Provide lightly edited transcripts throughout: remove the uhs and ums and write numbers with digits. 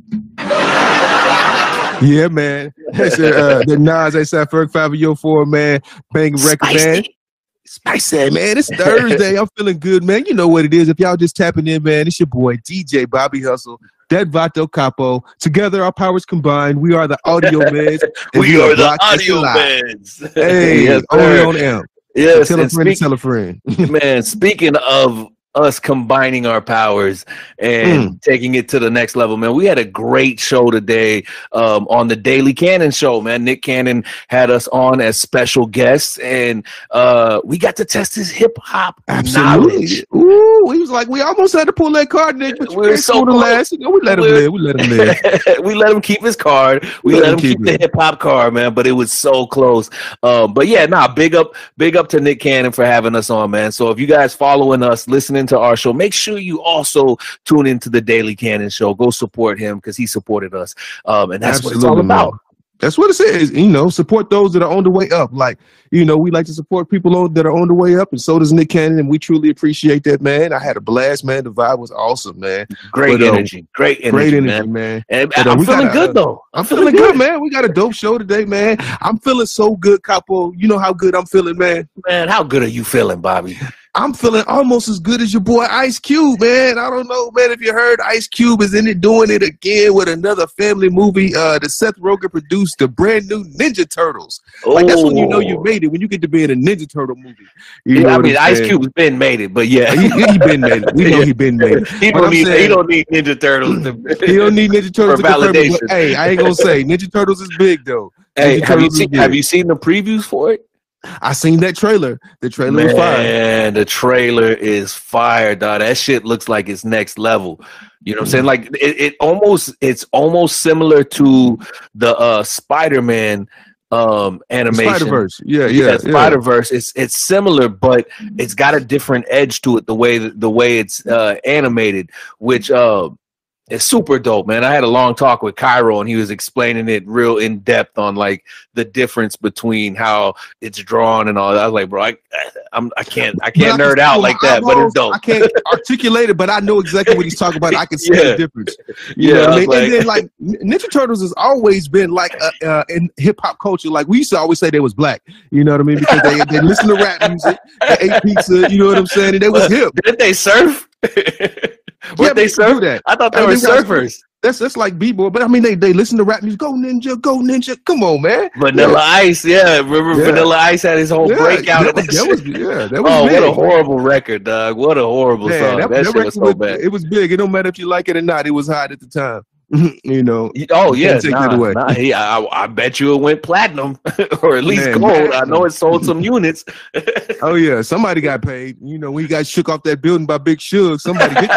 Yeah, man. That's the Nas A$AP Ferg 504, man. Banging record, man. Spicy, man. It's Thursday. I'm feeling good, man. You know what it is. If y'all just tapping in, man, it's your boy DJ Bobby Hustle, Dead Vato Capo. Together, our powers combined. We are the Audio Meds. we are the Audio Meds. Hey, yes, only on M. Yes, so tell a friend. Man, speaking of us combining our powers and taking it to the next level, man, we had a great show today on the Daily Cannon Show, man. Nick Cannon had us on as special guests, and we got to test his hip-hop knowledge. Ooh, he was like, we almost had to pull that card, Nick, but we were so last. You know, we let him live. We let him keep his card. We let him keep the hip-hop card, man, but it was so close. But yeah, big up to Nick Cannon for having us on, man. So if you guys following us, listening to our show, make sure you also tune into the Daily Cannon Show. Go support him because he supported us, and that's what it's all about. That's what it says. You know, support those that are on the way up. Like, you know, we like to support people that are on the way up, and so does Nick Cannon, and we truly appreciate that, man. I had a blast, man. The vibe was awesome, man. Great energy, man. And I'm feeling good, though. I'm feeling good, man. We got a dope show today, man. I'm feeling so good, Capo. You know how good I'm feeling, man. Man, how good are you feeling, Bobby? I'm feeling almost as good as your boy Ice Cube, man. I don't know, man, if you heard, Ice Cube is in it doing it again with another family movie. The Seth Rogen produced the brand new Ninja Turtles. Like, that's when you know you made it, when you get to be in a Ninja Turtle movie. I mean, Ice Cube's been made it, but yeah. he been made it. We know he been made it. He don't need Ninja Turtles. He don't need Ninja Turtles for validation. Hey, I ain't gonna say, Ninja Turtles is big, though. Hey, have you seen the previews for it? I seen that trailer. The trailer is fire. Man, the trailer is fire, dog. That shit looks like it's next level. You know what I'm saying? Like it's almost similar to the Spider-Man animation. Spider-Verse. Yeah. Spider-Verse. It's similar, but it's got a different edge to it, the way it's animated, which it's super dope, man. I had a long talk with Cairo, and he was explaining it real in depth on like the difference between how it's drawn and all that. I was like, bro, I can't nerd out like that, but it's dope. I can't articulate it, but I know exactly what he's talking about. I can see the difference. You know what I mean? And then like Ninja Turtles has always been like in hip hop culture. Like we used to always say they was black. You know what I mean? Because they listen to rap music, they ate pizza. You know what I'm saying? And they was hip. Didn't they surf? They surf that? I thought they were surfers. That's like b-boy, but I mean they listen to rap music. Go ninja! Come on, man. Vanilla Ice, remember Vanilla Ice had his whole breakout. That was what a horrible record, dog. What a horrible song. That shit was so bad. It was big. It don't matter if you like it or not. It was hot at the time. You know. Oh yeah, I bet you it went platinum or at least gold. I know it sold some units. Oh yeah, somebody got paid. You know, when he got shook off that building by Big Suge, somebody did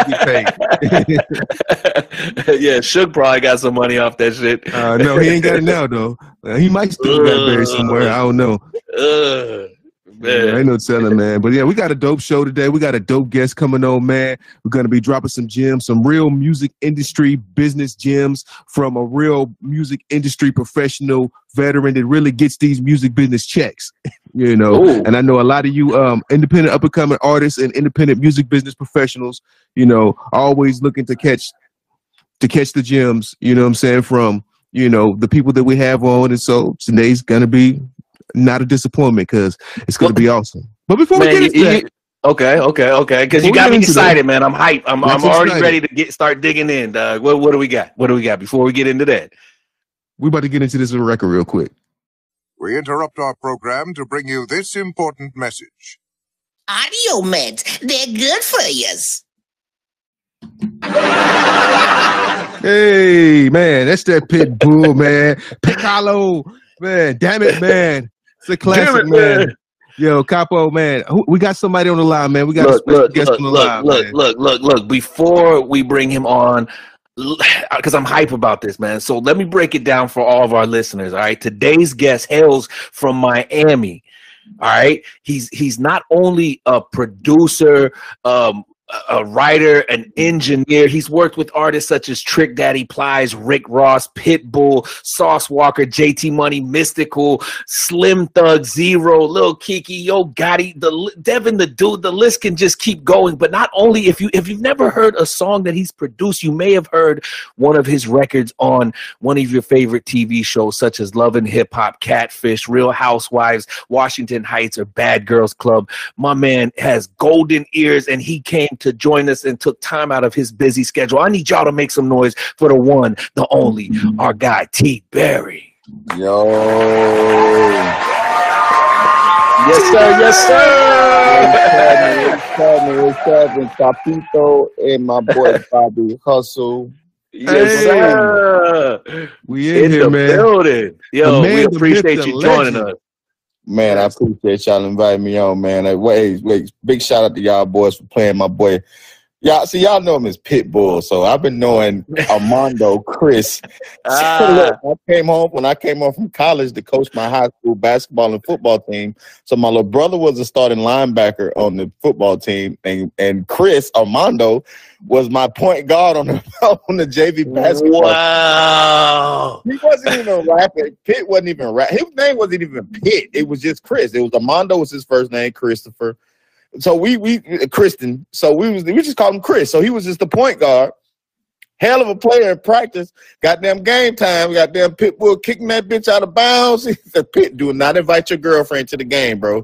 get paid. Yeah, Suge probably got some money off that shit. No, he ain't got it now though. He might still got buried somewhere. I don't know. Yeah, ain't no telling, man. But yeah, we got a dope show today. We got a dope guest coming on, man. We're going to be dropping some gems, some real music industry business gems from a real music industry professional veteran that really gets these music business checks, you know. Ooh. And I know a lot of you independent up-and-coming artists and independent music business professionals, you know, always looking to catch the gems, you know what I'm saying, from, you know, the people that we have on. And so today's going to be not a disappointment because it's going to be awesome. But before we get into that, okay, because you got me excited, man. I'm hyped. I'm already ready to start digging in, dog. What do we got? What do we got before we get into that? We're about to get into this record real quick. We interrupt our program to bring you this important message. Audio Meds, they're good for yous. Hey, man, that's that pit bull, man. Piccolo, man. Damn it, man. It's a classic, man. Yo, Capo, man. We got somebody on the line, man. We got a special guest on the line. Look. Before we bring him on, because I'm hype about this, man. So let me break it down for all of our listeners. All right. Today's guest hails from Miami. All right. He's not only a producer, a writer, an engineer. He's worked with artists such as Trick Daddy Plies, Rick Ross, Pitbull, Sauce Walker, JT Money, Mystical, Slim Thug, Zero, Lil Kiki, Yo Gotti, Devin the Dude. The list can just keep going. But not only if you've never heard a song that he's produced, you may have heard one of his records on one of your favorite TV shows such as Love and Hip Hop, Catfish, Real Housewives, Washington Heights, or Bad Girls Club. My man has golden ears, and he came to join us and took time out of his busy schedule. I need y'all to make some noise for the one, the only, our guy T Berry. Yo. Yes, sir. Yes, sir. What's happening? Capito and my boy Bobby Hustle. Yes, sir. We in here, the man. Building. Yo, we appreciate you joining us. Man, I appreciate y'all inviting me on, man. Wait, big shout out to y'all boys for playing my boy. Y'all know him as Pitbull, so I've been knowing Armando, Chris. So look, when I came home from college to coach my high school basketball and football team. So my little brother was a starting linebacker on the football team, and Chris, Armando, was my point guard on the JV basketball. Wow. He wasn't even rapping. Pitt wasn't even rapping. His name wasn't even Pitt. It was just Chris. It was Armando was his first name, Christopher. So we Kristen. So we just called him Chris. So he was just the point guard. Hell of a player in practice. Goddamn game time. Goddamn Pitbull kicking that bitch out of bounds. He said, Pitt, do not invite your girlfriend to the game, bro.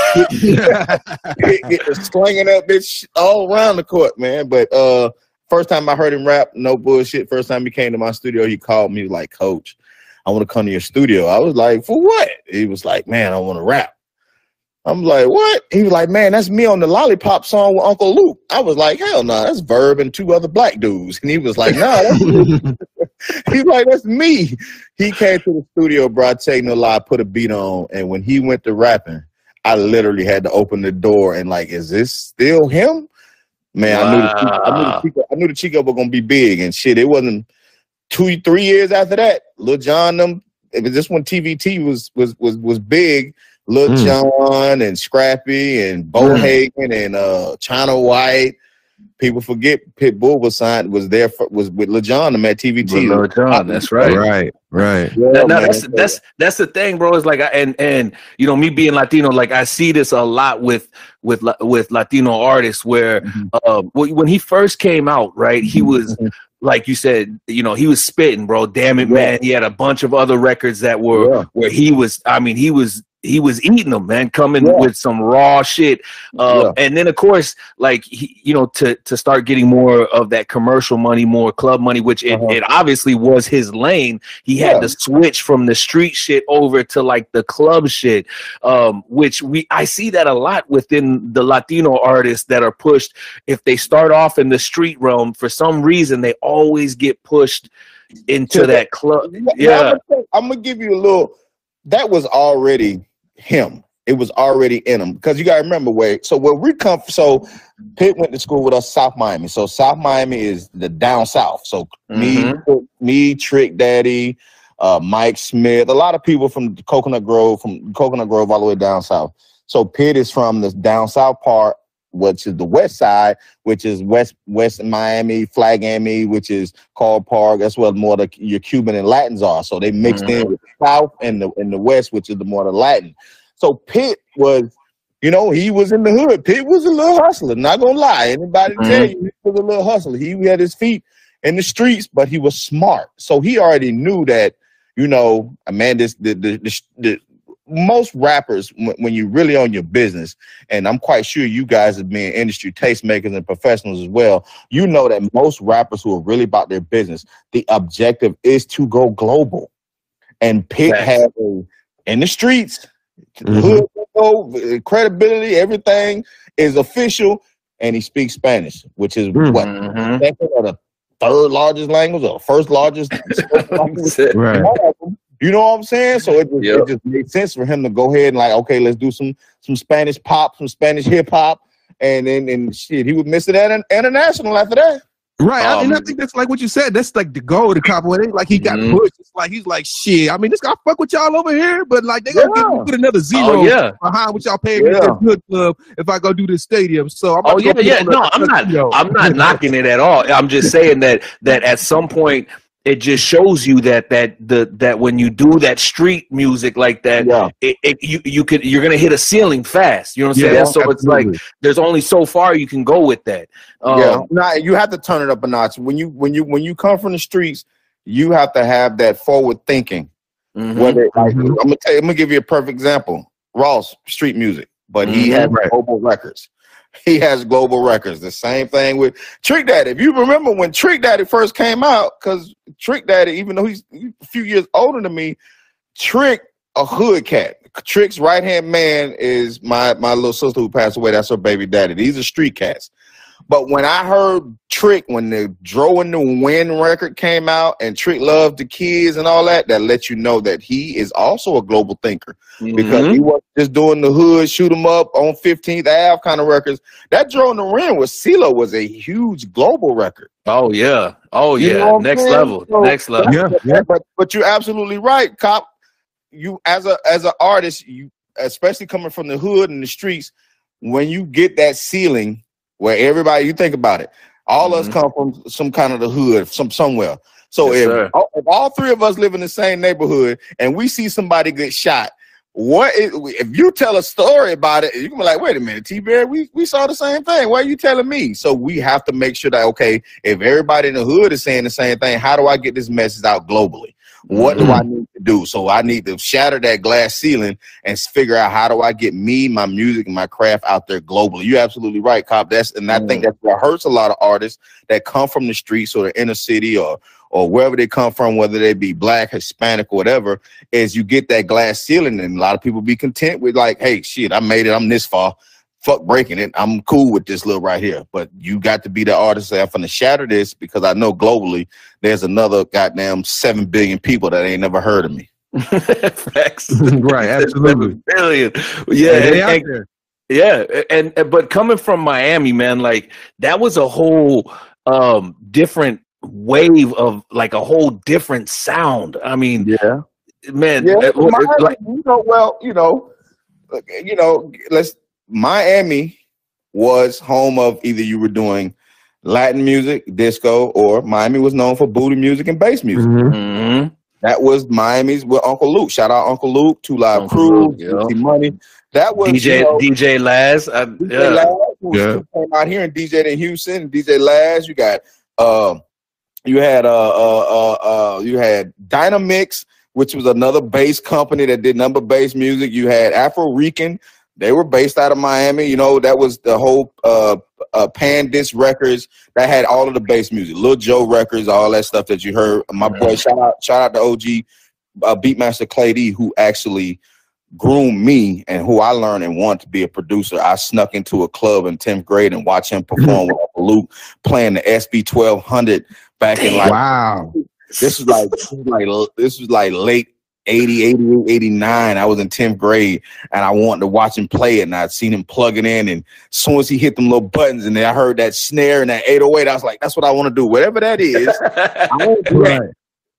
Pitt get to slinging that bitch all around the court, man. But first time I heard him rap, no bullshit. First time he came to my studio, he called me like, Coach, I want to come to your studio. I was like, for what? He was like, man, I want to rap. I'm like, what? He was like, man, that's me on the Lollipop song with Uncle Luke. I was like, hell no, that's Verb and two other black dudes. And he was like, no, that's me. He's like, that's me. He came to the studio, bro. I tell you no lie, put a beat on. And when he went to rapping, I literally had to open the door and like, is this still him? Man, wow. I knew the Chico was gonna be big and shit. It wasn't 2-3 years after that. Lil Jon them. It was just when TVT was big. Lil Jon and Scrappy and Bo Hagen and China White. People forget Pitbull was with Lil Jon at TVT. Lil Jon, that's right. Right. Yeah, that's the thing, bro. It's like and you know, me being Latino, like I see this a lot with Latino artists where when he first came out, right, he was like you said, you know, he was spitting, bro. Damn it, man. He had a bunch of other records that were where he was eating them, man, coming with some raw shit. And then, of course, like, you know, to start getting more of that commercial money, more club money, which it obviously was his lane. He had to switch from the street shit over to like the club shit, which I see that a lot within the Latino artists that are pushed. If they start off in the street realm, for some reason, they always get pushed into that club. Yeah. I'm going to give you a little, that was already him. It was already in him because you got to remember where we come from. So Pitt went to school with us, South Miami. So South Miami is the down south. So me, Trick Daddy, Mike Smith, a lot of people from Coconut Grove all the way down south. So Pitt is from the down south part, which is the west side, which is west Miami, Flagami, which is Carl Park. That's where more your Cuban and Latins are. So they mixed in with the south and the west, which is the more the Latin. So Pitt was, you know, he was in the hood. Pitt was a little hustler, not gonna lie. Anybody tell you he was a little hustler. He had his feet in the streets, but he was smart. So he already knew that, you know, man, the most rappers, when you really own your business, and I'm quite sure you guys have been industry tastemakers and professionals as well, you know that most rappers who are really about their business, the objective is to go global. And Pitt had in the streets, hood, credibility, everything is official, and he speaks Spanish, which is what? Second or the third largest language or first largest language. Right. You know what I'm saying? So it just made sense for him to go ahead and like, okay, let's do some Spanish pop, some Spanish hip hop, and then shit, he would miss it at international after that. Right, and I think that's like what you said. That's like the goal of the cop. It ain't like he got pushed. It's like he's like, shit. I mean, this guy fuck with y'all over here, but like they gonna put another zero behind what y'all paying me at that good club if I go do this stadium. So I'm I'm not knocking it at all. I'm just saying that at some point it just shows you that when you do that street music like that, you're gonna hit a ceiling fast. You know what I'm saying? So it's like there's only so far you can go with that. You have to turn it up a notch. When you come from the streets, you have to have that forward thinking. Whether I'm gonna give you a perfect example. Ross, street music, but he has global records. He has global records. The same thing with Trick Daddy. If you remember when Trick Daddy first came out, because Trick Daddy, even though he's a few years older than me, Trick, a hood cat. Trick's right-hand man is my little sister who passed away. That's her baby daddy. These are street cats. But when I heard Trick, when the Dro in the Wind record came out and Trick Loved the Kids and all that, that lets you know that he is also a global thinker. Because he wasn't just doing the hood, shoot 'em up on 15th Ave kind of records. That Dro in the Wind with CeeLo was a huge global record. Oh, yeah. You know next level. So, next level. But you're absolutely right, Cop. You as an artist, you especially coming from the hood and the streets, when you get that ceiling where everybody, you think about it, all us come from some kind of the hood, somewhere. So if all three of us live in the same neighborhood and we see somebody get shot, if you tell a story about it, you can be like, wait a minute, T-Bear, we saw the same thing. Why are you telling me? So we have to make sure that, okay, if everybody in the hood is saying the same thing, how do I get this message out globally? What do I need to do? So I need to shatter that glass ceiling and figure out how do I get me, my music, and my craft out there globally. You're absolutely right, Cop. I think that's what hurts a lot of artists that come from the streets or the inner city or wherever they come from, whether they be black, Hispanic, or whatever, is you get that glass ceiling and a lot of people be content with like, hey, shit, I made it. I'm this far. Fuck breaking it. I'm cool with this little right here. But you got to be the artist that I'm going to shatter this because I know globally there's another goddamn 7 billion people that ain't never heard of me. Facts. Right, absolutely. 7 billion. But coming from Miami, man, like that was a whole different wave of like a whole different sound. I mean, man. Miami was home of either you were doing Latin music, disco, or Miami was known for booty music and bass music. That was Miami's with Uncle Luke. Shout out Uncle Luke, Two Live Crew, Money. That was DJ Laz. DJ Laz who came out here and DJ'd in Houston. DJ Laz. You got you had Dynamix, which was another bass company that did number bass music. You had Afro Rican. They were based out of Miami. You know, that was the whole Pan Disc Records that had all of the bass music. Lil Joe Records, all that stuff that you heard. My boy, shout out to OG Beatmaster Clay D, who actually groomed me and who I learned and wanted to be a producer. I snuck into a club in 10th grade and watched him perform with Luke playing the SB 1200 back in like, wow. This was like late 80, 88, 89. I was in 10th grade and I wanted to watch him play it, and I'd seen him plug it in, and as soon as he hit them little buttons and then I heard that snare and that 808, I was like, that's what I want to do. Whatever that is, I want to do that.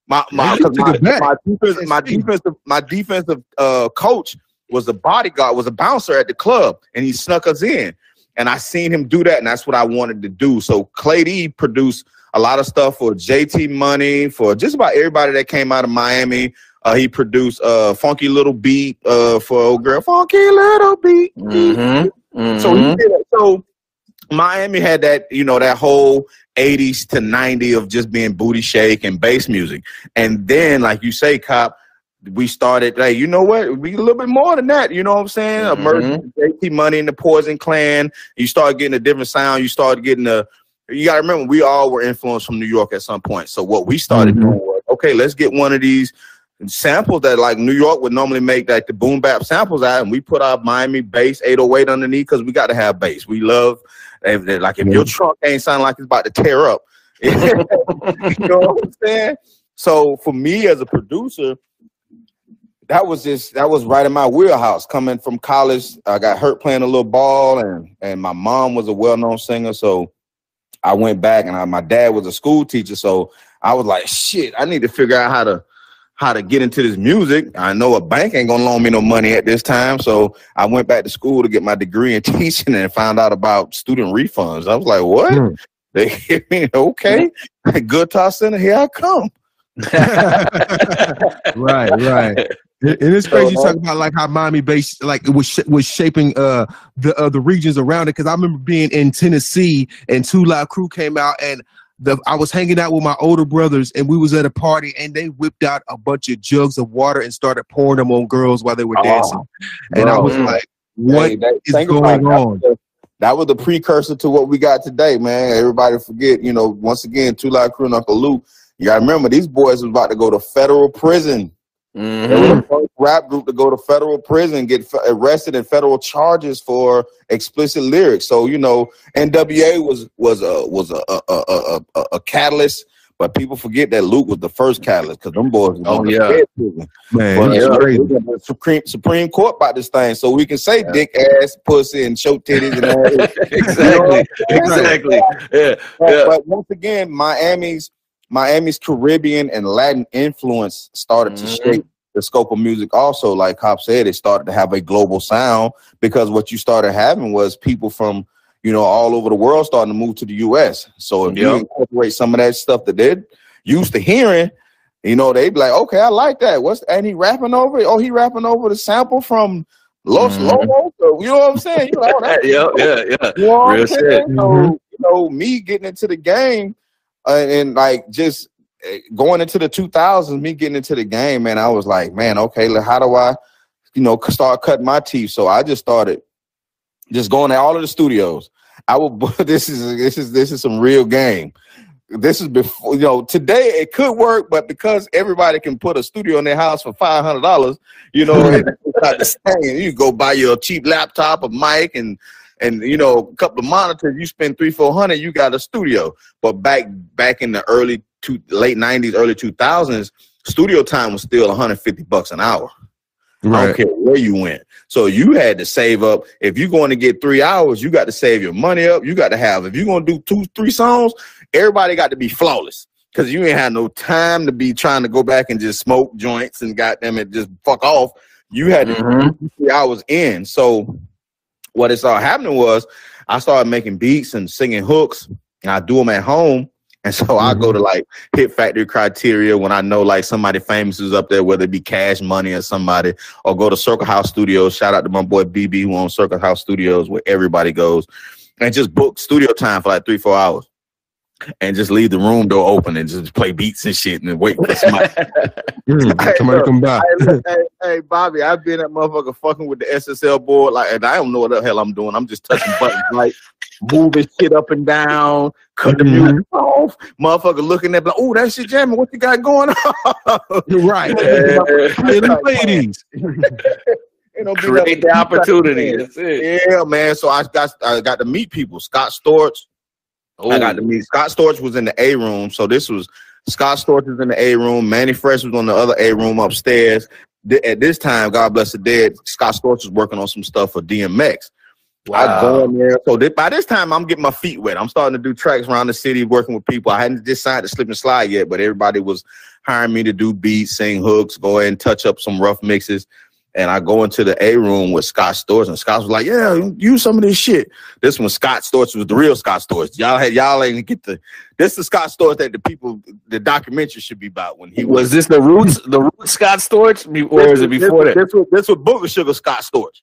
My defensive coach was a bodyguard, was a bouncer at the club, and he snuck us in. And I seen him do that, and that's what I wanted to do. So Clay D produced a lot of stuff for JT Money, for just about everybody that came out of Miami. He produced Funky Little Beat for old girl, Funky Little Beat. So he did it. So Miami had that, you know, that whole 80s to 90 of just being booty shake and bass music. And then, like you say, Cop, we started, hey, you know what? We a little bit more than that. You know what I'm saying? Emerging JT Money and the Poison Clan. You start getting a different sound. You start getting you got to remember, we all were influenced from New York at some point. So what we started doing was, okay, let's get one of these samples that like New York would normally make like the boom bap samples out, and we put our Miami bass 808 underneath because we got to have bass. We love, like if your trunk ain't sounding like it's about to tear up. You know what I'm saying? So for me as a producer, that was right in my wheelhouse. Coming from college, I got hurt playing a little ball, and my mom was a well-known singer, so I went back, and my dad was a school teacher, so I was like, shit, I need to figure out how to get into this music. I know a bank ain't gonna loan me no money at this time, so I went back to school to get my degree in teaching and found out about student refunds. I was like, what? They hit me, okay, Guitar Center, here I come. Right. And it's crazy you talk about like how Miami Bass like it was shaping the regions around it. Because I remember being in Tennessee and Two Live Crew came out, and I was hanging out with my older brothers, and we was at a party, and they whipped out a bunch of jugs of water and started pouring them on girls while they were dancing. And I was like, what is going on? That was the precursor to what we got today, man. Everybody forget, you know, once again, Two Live Crew and Uncle Luke. You gotta remember, these boys was about to go to federal prison. They were the first rap group to go to federal prison, get arrested in federal charges for explicit lyrics. So, you know, NWA was a catalyst, but people forget that Luke was the first catalyst because them boys was going to prison. Man, the Supreme Court about this thing, so we can say dick, ass, pussy, and show titties and all that. Exactly. But once again, Miami's Caribbean and Latin influence started to shape the scope of music also. Like Cop said, it started to have a global sound because what you started having was people from, you know, all over the world starting to move to the U.S. So if you incorporate some of that stuff that they're used to hearing, you know, they'd be like, okay, I like that. And he rapping over it? Oh, he rapping over the sample from Los Lobos? You know what I'm saying? You know, yeah. You know what I'm saying? So, you know, me getting into the game, and like just going into the 2000s, me getting into the game, man, I was like, man, okay, how do I, you know, start cutting my teeth? So I just started just going to all of the studios. This is some real game. This is before, you know, today it could work, but because everybody can put a studio in their house for $500, you know, it's not the same. You go buy your cheap laptop, a mic, and you know, a couple of monitors, you spend $300-400, you got a studio. But back in the late 90s, early 2000s, studio time was still $150 an hour. Right. I don't care where you went. So you had to save up. If you're going to get 3 hours, you got to save your money up. You got to have, if you're going to do 2-3 songs, everybody got to be flawless because you ain't had no time to be trying to go back and just smoke joints and goddamn it, just fuck off. You had to be 3 hours in. So what it started happening was I started making beats and singing hooks, and I do them at home. And so I go to like Hit Factory Criteria when I know like somebody famous is up there, whether it be Cash Money or somebody, or go to Circle House Studios. Shout out to my boy BB who owns Circle House Studios where everybody goes, and just book studio time for like 3-4 hours. And just leave the room door open and just play beats and shit and wait for somebody. Somebody come by. Hey, Bobby, I've been that motherfucker fucking with the SSL board, like, and I don't know what the hell I'm doing. I'm just touching buttons, like moving shit up and down, cut the music off. Motherfucker looking at, like, oh, that shit jamming. What you got going on? You're right. Ladies. Create the opportunity. That's it. Yeah, man. So I got to meet people. Scott Storch. I got to meet Scott Storch was in the A room. So this was Scott Storch was in the A room. Manny Fresh was on the other A room upstairs. At this time, God bless the dead, Scott Storch was working on some stuff for DMX. Wow. I go in there. So by this time, I'm getting my feet wet. I'm starting to do tracks around the city, working with people. I hadn't just signed to Slip and Slide yet, but everybody was hiring me to do beats, sing hooks, go ahead and touch up some rough mixes. And I go into the A room with Scott Storch, and Scott was like, "Yeah, use some of this shit." This one, Scott Storch was the real Scott Storch. Y'all ain't get this is the Scott Storch that the documentary should be about. When he was this the roots Scott Storch, or is it before that? This was Booger Sugar Scott Storch.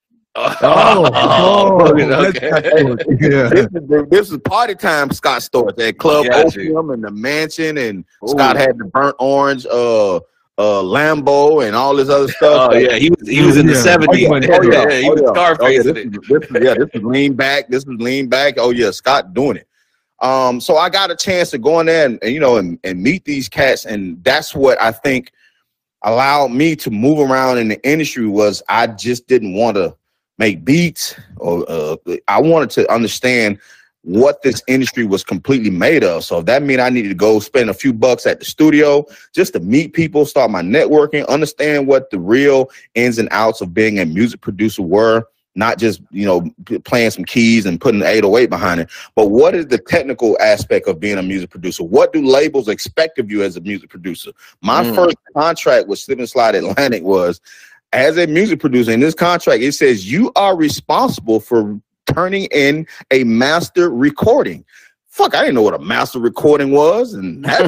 Okay. Yeah. This is party time Scott Storch at Club Opium and the Mansion, and Scott had the burnt orange Lambo and all this other stuff. Oh yeah, he was in the 70s. He was Scarface. This was lean back. Oh yeah, Scott doing it. So I got a chance to go in there and meet these cats, and that's what I think allowed me to move around in the industry. Was I just didn't want to make beats, or I wanted to understand what this industry was completely made of. So that meant I needed to go spend a few bucks at the studio just to meet people, start my networking, understand what the real ins and outs of being a music producer were. not just, playing some keys and putting the 808 behind it, but what is the technical aspect of being a music producer? What do labels expect of you as a music producer? My first contract with Slip and Slide Atlantic was, as a music producer, in this contract, it says you are responsible for turning in a master recording. Fuck, I didn't know what a master recording was. And I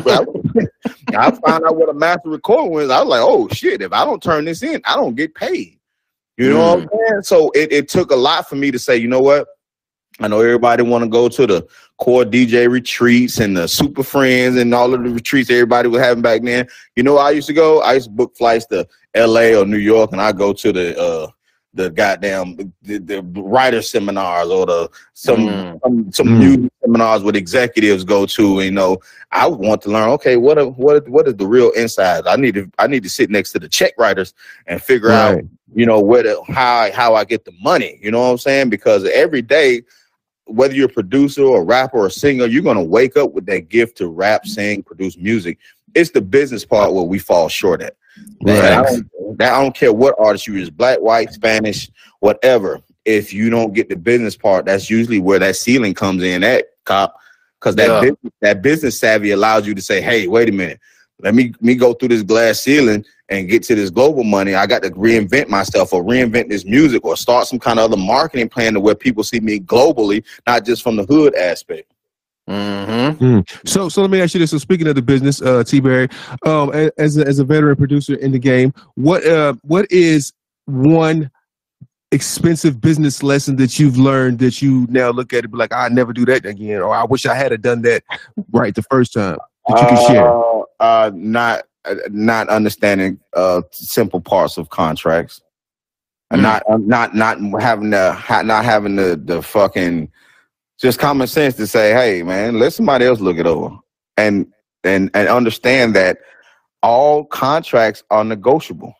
found out what a master recording was. I was like, oh shit, if I don't turn this in, I don't get paid. You know what I'm saying? So it took a lot for me to say, you know what? I know everybody want to go to the core DJ retreats and the super friends and all of the retreats everybody was having back then. You know where I used to go? I used to book flights to LA or New York, and I go to the goddamn the writer seminars or some music seminars with executives go to. I want to learn, okay, what is the real inside? I need to sit next to the check writers and figure out, how I get the money. You know what I'm saying? Because every day, whether you're a producer or a rapper or a singer, you're gonna wake up with that gift to rap, sing, produce music. It's the business part where we fall short at. Right. I don't care what artist you is, black, white, Spanish, whatever. If you don't get the business part, that's usually where that ceiling comes in at, Cop. Because that business savvy allows you to say, hey, wait a minute, let me go through this glass ceiling and get to this global money. I got to reinvent myself or reinvent this music or start some kind of other marketing plan to where people see me globally, not just from the hood aspect. So let me ask you this. So speaking of the business, T-Berry, as a veteran producer in the game, what is one expensive business lesson that you've learned that you now look at it be like, I never do that again, or I wish I had done that right the first time, that you can share? Not understanding simple parts of contracts, and not having the fucking just common sense to say, hey man, let somebody else look it over, and understand that all contracts are negotiable.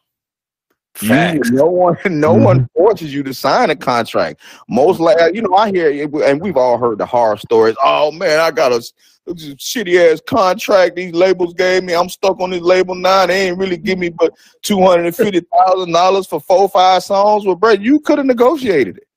No one forces you to sign a contract. Most I hear, and we've all heard the horror stories. Oh man, I got a shitty ass contract these labels gave me. I'm stuck on this label now. They ain't really give me but $250,000 for 4 or 5 songs. Well, bro, you could have negotiated it.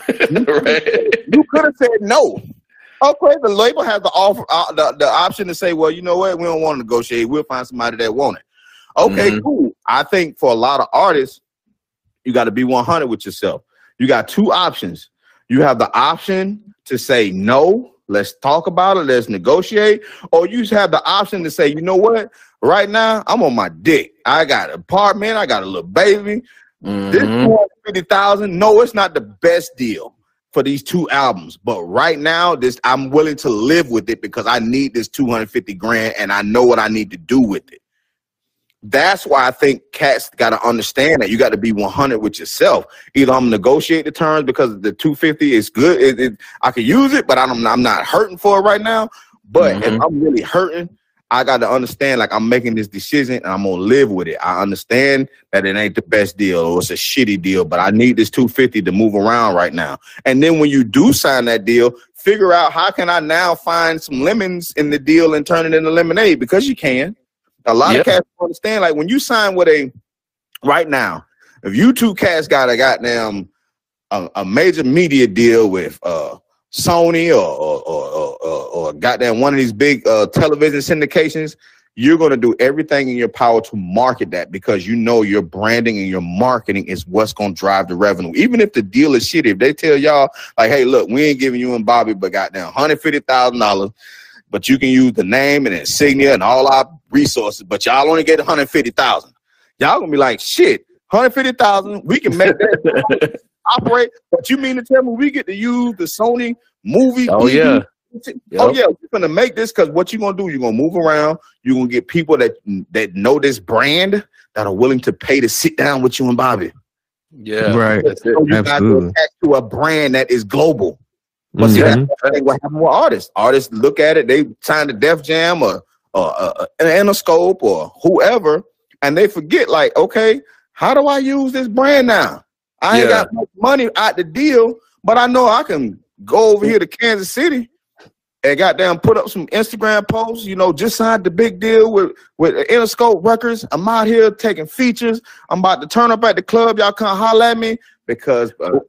You could have said no. Okay, the label has the offer, the option to say, well, you know what, we don't want to negotiate. We'll find somebody that want it. Okay, cool. I think for a lot of artists, you got to be 100 with yourself. You got 2 options. You have the option to say no, let's talk about it, let's negotiate, or you have the option to say, you know what, right now I'm on my dick. I got an apartment, I got a little baby. This $250,000, no, it's not the best deal for these 2 albums, but right now I'm willing to live with it because I need this $250,000 and I know what I need to do with it. That's why I think cats got to understand that you got to be 100 with yourself. Either I'm negotiate the terms because the 250 is good, I can use it, but I'm not hurting for it right now. But if I'm really hurting, I got to understand, like, I'm making this decision and I'm gonna live with it. I understand that it ain't the best deal or it's a shitty deal, but I need this 250 to move around right now. And then when you do sign that deal, figure out how can I now find some lemons in the deal and turn it into lemonade, because you can. A lot of cats don't understand, like, when you sign with right now, if you 2 cats got a goddamn a major media deal with Sony or goddamn one of these big television syndications, you're going to do everything in your power to market that, because you know your branding and your marketing is what's going to drive the revenue. Even if the deal is shitty, if they tell y'all, like, hey, look, we ain't giving you and Bobby but goddamn $150,000, but you can use the name and insignia and all our resources, but y'all only get $150,000. Y'all gonna be like, shit, $150,000, we can make that operate. But you mean to tell me we get to use the Sony movie? Oh yeah. Oh yeah, we're gonna make this, because what you're gonna do, you're gonna move around, you're gonna get people that know this brand that are willing to pay to sit down with you and Bobby. Yeah, right. So you got to attach to a brand that is global. But see, that's what happens with artists. Artists look at it, they sign to Def Jam or Interscope or whoever, and they forget, like, okay, how do I use this brand now? I ain't got much money out the deal, but I know I can go over here to Kansas City and goddamn put up some Instagram posts, just signed the big deal with Interscope Records. I'm out here taking features. I'm about to turn up at the club. Y'all come holler at me, because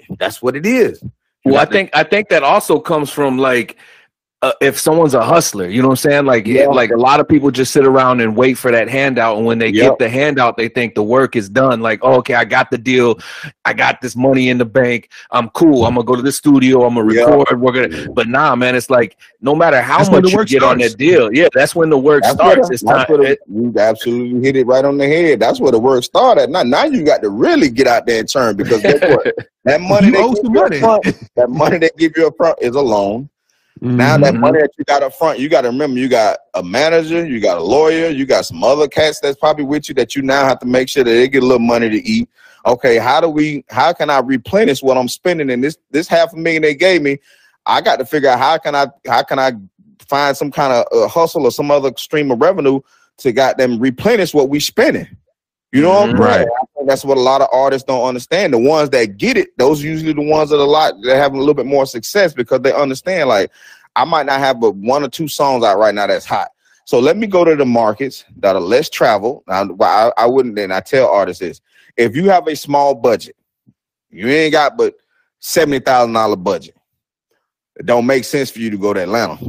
That's what it is. Well, I think that also comes from like if someone's a hustler, you know what I'm saying? Like, like a lot of people just sit around and wait for that handout, and when they get the handout, they think the work is done. Like, oh, okay, I got the deal, I got this money in the bank, I'm cool. I'm gonna go to the studio, I'm gonna record. We're gonna, but nah, man, it's like no matter how much you get on that deal, that's when the work starts. It's time. You absolutely hit it right on the head. That's where the work started. Now you got to really get out there and turn, because guess what? That money that money they give you up front is a loan. Now that money that you got up front, you got to remember you got a manager, you got a lawyer, you got some other cats that's probably with you that you now have to make sure that they get a little money to eat. Okay, how can I replenish what I'm spending? And this $500,000 they gave me, I got to figure out how can I find some kind of hustle or some other stream of revenue to got them replenish what we spending. You know what I'm saying? I think that's what a lot of artists don't understand. The ones that get it, those are usually the ones that have a little bit more success, because they understand, like, I might not have but 1 or 2 songs out right now that's hot. So let me go to the markets that are less traveled. Now, I wouldn't, then I tell artists this. If you have a small budget, you ain't got but $70,000 budget, it don't make sense for you to go to Atlanta.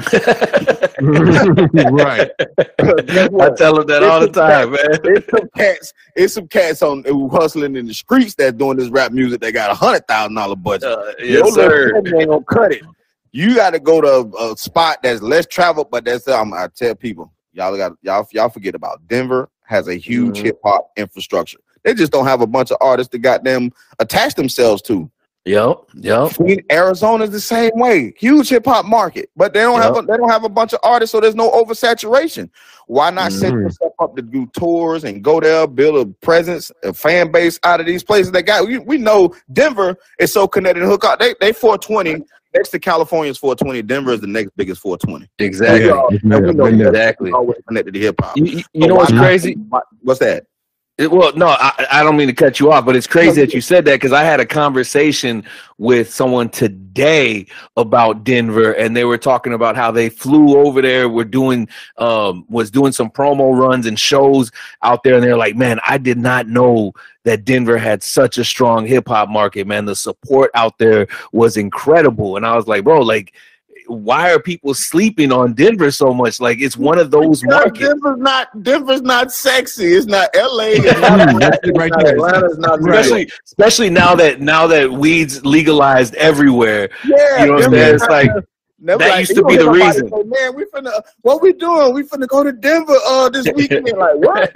Right. I tell them that all the time, man. It's some cats who hustling in the streets that's doing this rap music. They got $100,000 budget. Yes, sir. Ain't gonna cut it. You got to go to a spot that's less traveled, but that's I tell people, y'all forget about Denver has a huge hip hop infrastructure. They just don't have a bunch of artists that got them attach themselves to. Yep. Arizona's the same way. Huge hip hop market, but they don't have a bunch of artists, so there's no oversaturation. Why not set yourself up to do tours and go there, build a presence, a fan base out of these places that got? We know Denver is so connected to hook up. They 420 next to California's 420. Denver is the next biggest 420. Exactly. Exactly. Always connected to hip hop. You know what's crazy? What's that? Well, no, I don't mean to cut you off, but it's crazy that you said that, because I had a conversation with someone today about Denver, and they were talking about how they flew over there, was doing some promo runs and shows out there, and they're like, man, I did not know that Denver had such a strong hip hop market, man. The support out there was incredible. And I was like, bro, like, why are people sleeping on Denver so much? Like, it's one of those markets. Denver's not sexy. It's not LA. It's not Atlanta. It's not especially now that weed's legalized everywhere. Yeah, you know what I'm saying? It's like that used to be the reason. Say, man, what we doing? We finna go to Denver this weekend. Like, what?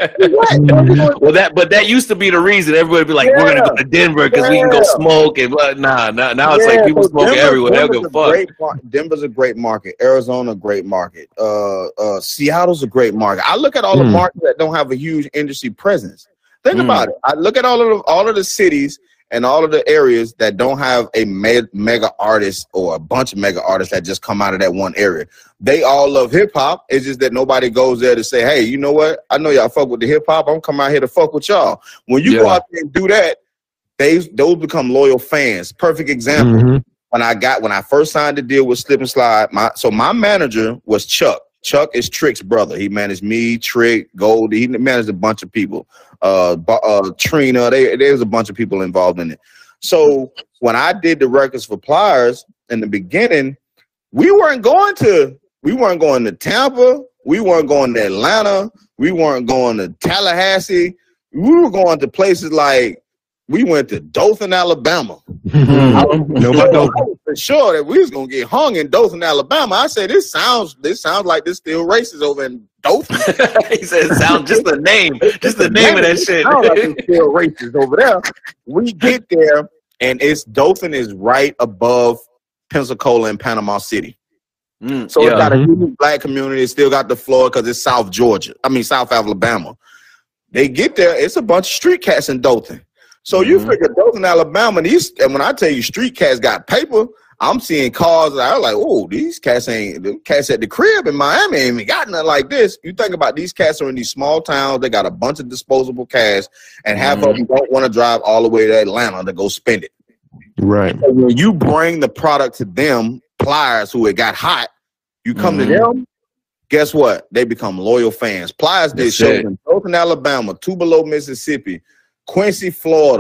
Well, that used to be the reason. Everybody be like, we're gonna go to Denver because we can go smoke and nah. Now it's like people smoke everywhere. They'll give a fuck. Denver's a great market. Arizona, a great market. Seattle's a great market. I look at all the markets that don't have a huge industry presence. Think about it. I look at all of the cities and all of the areas that don't have a mega artist or a bunch of mega artists that just come out of that one area. They all love hip hop. It's just that nobody goes there to say, hey, you know what? I know y'all fuck with the hip hop. I'm coming out here to fuck with y'all. When you go out there and do that, those become loyal fans. Perfect example. When I first signed the deal with Slip and Slide, my manager was Chuck. Chuck is Trick's brother. He managed me, Trick, Goldie. He managed a bunch of people. Trina. There's a bunch of people involved in it. So when I did the records for Pliers in the beginning, we weren't going to Tampa. We weren't going to Atlanta. We weren't going to Tallahassee. We were going to places like, we went to Dothan, Alabama. I was for sure that we was gonna get hung in Dothan, Alabama. I said, this sounds like this still racist over in Dothan. He said, "Sound just the name of that shit." Sounds like it's still racist over there. We get there, and Dothan is right above Pensacola and Panama City. So it's got a huge black community. It's still got the floor because it's South Alabama. They get there, it's a bunch of street cats in Dothan. So you figure Dothan, Alabama, and when I tell you street cats got paper, I'm seeing cars that I'm like, oh, these cats at the crib in Miami ain't even got nothing like this. You think about these cats are in these small towns, they got a bunch of disposable cash, and half of them don't want to drive all the way to Atlanta to go spend it. Right. So when you bring the product to them, Pliers, who it got hot, you come to them, guess what? They become loyal fans. Pliers did shows in Dothan, Alabama, Tupelo, Mississippi, Quincy, Florida,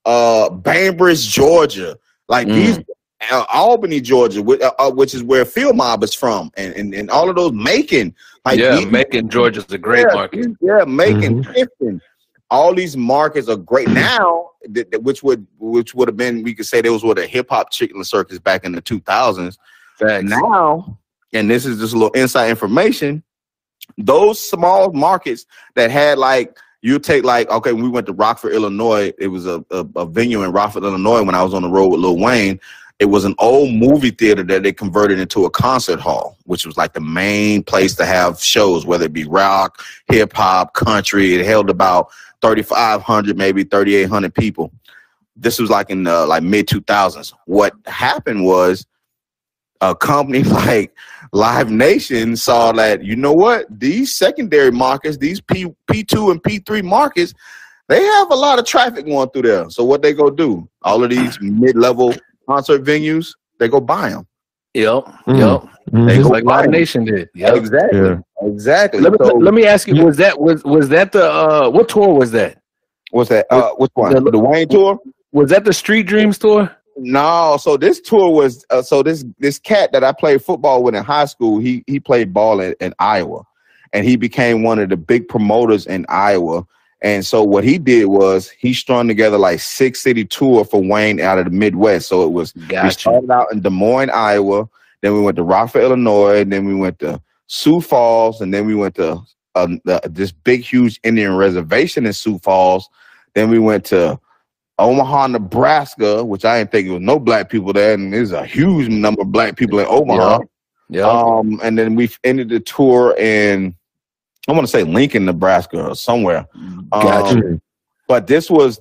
Bainbridge, Georgia, like these Albany, Georgia, which is where Field Mob is from, and all of those Macon, like Macon, Georgia's a great market. Yeah, Macon, Clifton, all these markets are great now. Which would have been, we could say, those were the hip hop chicken circus back in the 2000s. Thanks. Now, and this is just a little inside information. Those small markets that had like, you take like, okay, when we went to Rockford, Illinois, it was a venue in Rockford, Illinois when I was on the road with Lil Wayne. It was an old movie theater that they converted into a concert hall, which was like the main place to have shows, whether it be rock, hip hop, country. It held about 3,500, maybe 3,800 people. This was like in like mid 2000s. What happened was a company like Live Nation saw that, you know what, these secondary markets, these P2 and P3 markets, they have a lot of traffic going through there. So what they go do? All of these mid-level concert venues, they go buy them. Yep. They go like Live Nation did. Yep. Exactly. Let me ask you, was that the what tour was that? What's that? Which one? The Wayne tour? Was that the Street Dreams tour? No, so this tour was this cat that I played football with in high school, he played ball in Iowa, and he became one of the big promoters in Iowa. And so what he did was he strung together like 6-city tour for Wayne out of the Midwest. So it was, we started out in Des Moines, Iowa, then we went to Rockford, Illinois, and then we went to Sioux Falls, and then we went to this big, huge Indian reservation in Sioux Falls. Then we went to Omaha, Nebraska, which I didn't think there was no black people there, and there's a huge number of black people in Omaha. Yeah. And then we ended the tour in, I want to say Lincoln, Nebraska, or somewhere. Gotcha. But this is